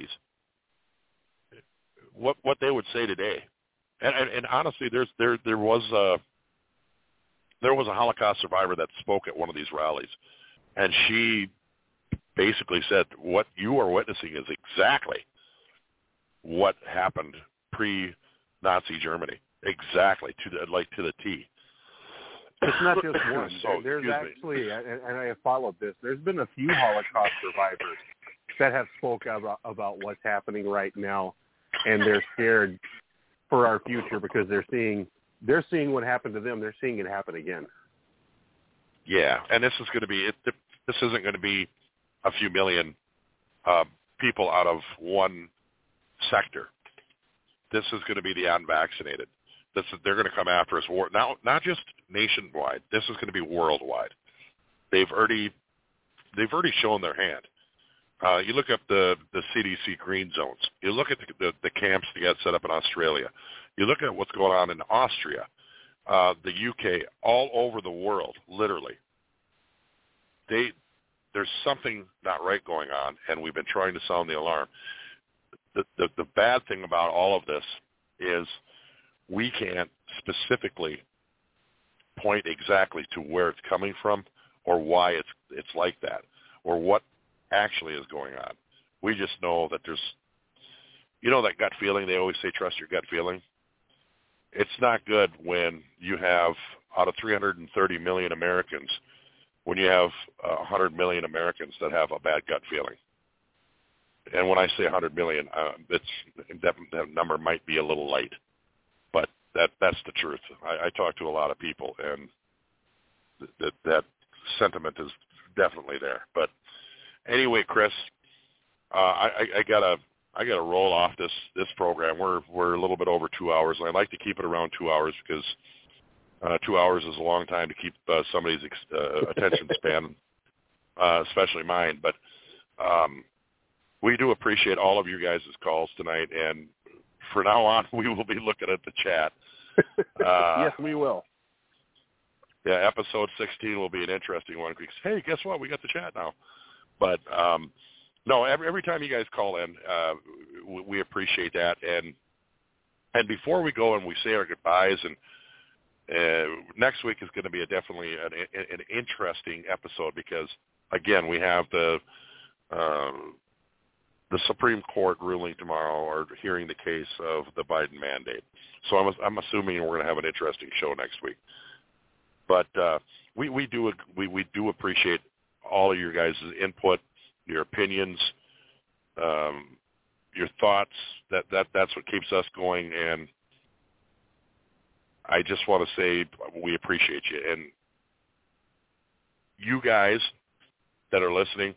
what they would say today. And honestly, there was a Holocaust survivor that spoke at one of these rallies, and she basically said, what you are witnessing is exactly what happened pre-Nazi Germany, exactly to the T. It's not just one. There's actually, and I have followed this, there's been a few Holocaust survivors that have spoke about what's happening right now, and they're scared for our future because they're seeing what happened to them. They're seeing it happen again. Yeah, and this isn't going to be a few million people out of one sector. This is going to be the unvaccinated. They're going to come after us. Now, not just nationwide. This is going to be worldwide. They've already shown their hand. You look up the CDC green zones. You look at the camps that got set up in Australia. You look at what's going on in Austria, the UK, all over the world, literally. There's something not right going on, and we've been trying to sound the alarm. The bad thing about all of this is we can't specifically point exactly to where it's coming from or why it's like that or what actually is going on. We just know that there's, that gut feeling. They always say trust your gut feeling. It's not good when you have, out of 330 million Americans, when you have 100 million Americans that have a bad gut feeling. And when I say 100 million, that number might be a little light, but that's the truth. I talk to a lot of people, and that sentiment is definitely there. But anyway, Chris, I gotta roll off this program. We're a little bit over 2 hours, and I'd like to keep it around 2 hours because 2 hours is a long time to keep somebody's attention span, especially mine. But we do appreciate all of you guys' calls tonight, and from now on, we will be looking at the chat. Yes, we will. Yeah, episode 16 will be an interesting one because, hey, guess what? We got the chat now. But, no, every time you guys call in, we appreciate that. And before we go and we say our goodbyes, and next week is going to be definitely an interesting episode because, again, we have the Supreme Court ruling tomorrow or hearing the case of the Biden mandate. So I'm assuming we're going to have an interesting show next week. But we do appreciate all of your guys' input, your opinions, your thoughts. That's what keeps us going. And I just want to say we appreciate you. And you guys that are listening,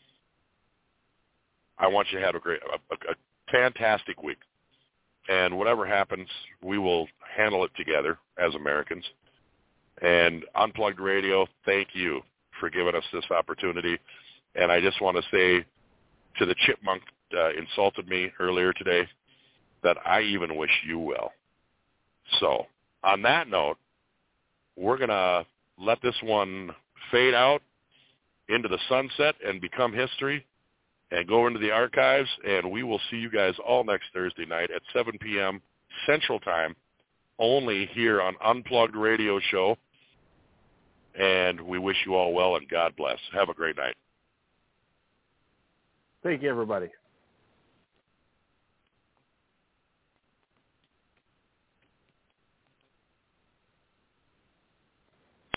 I want you to have a fantastic week. And whatever happens, we will handle it together as Americans. And Unplugged Radio, thank you for giving us this opportunity. And I just want to say to the chipmunk insulted me earlier today that I even wish you well. So on that note, we're going to let this one fade out into the sunset and become history and go into the archives, and we will see you guys all next Thursday night at 7 p.m. Central Time, only here on Unplugged Radio Show. And we wish you all well, and God bless. Have a great night. Thank you, everybody.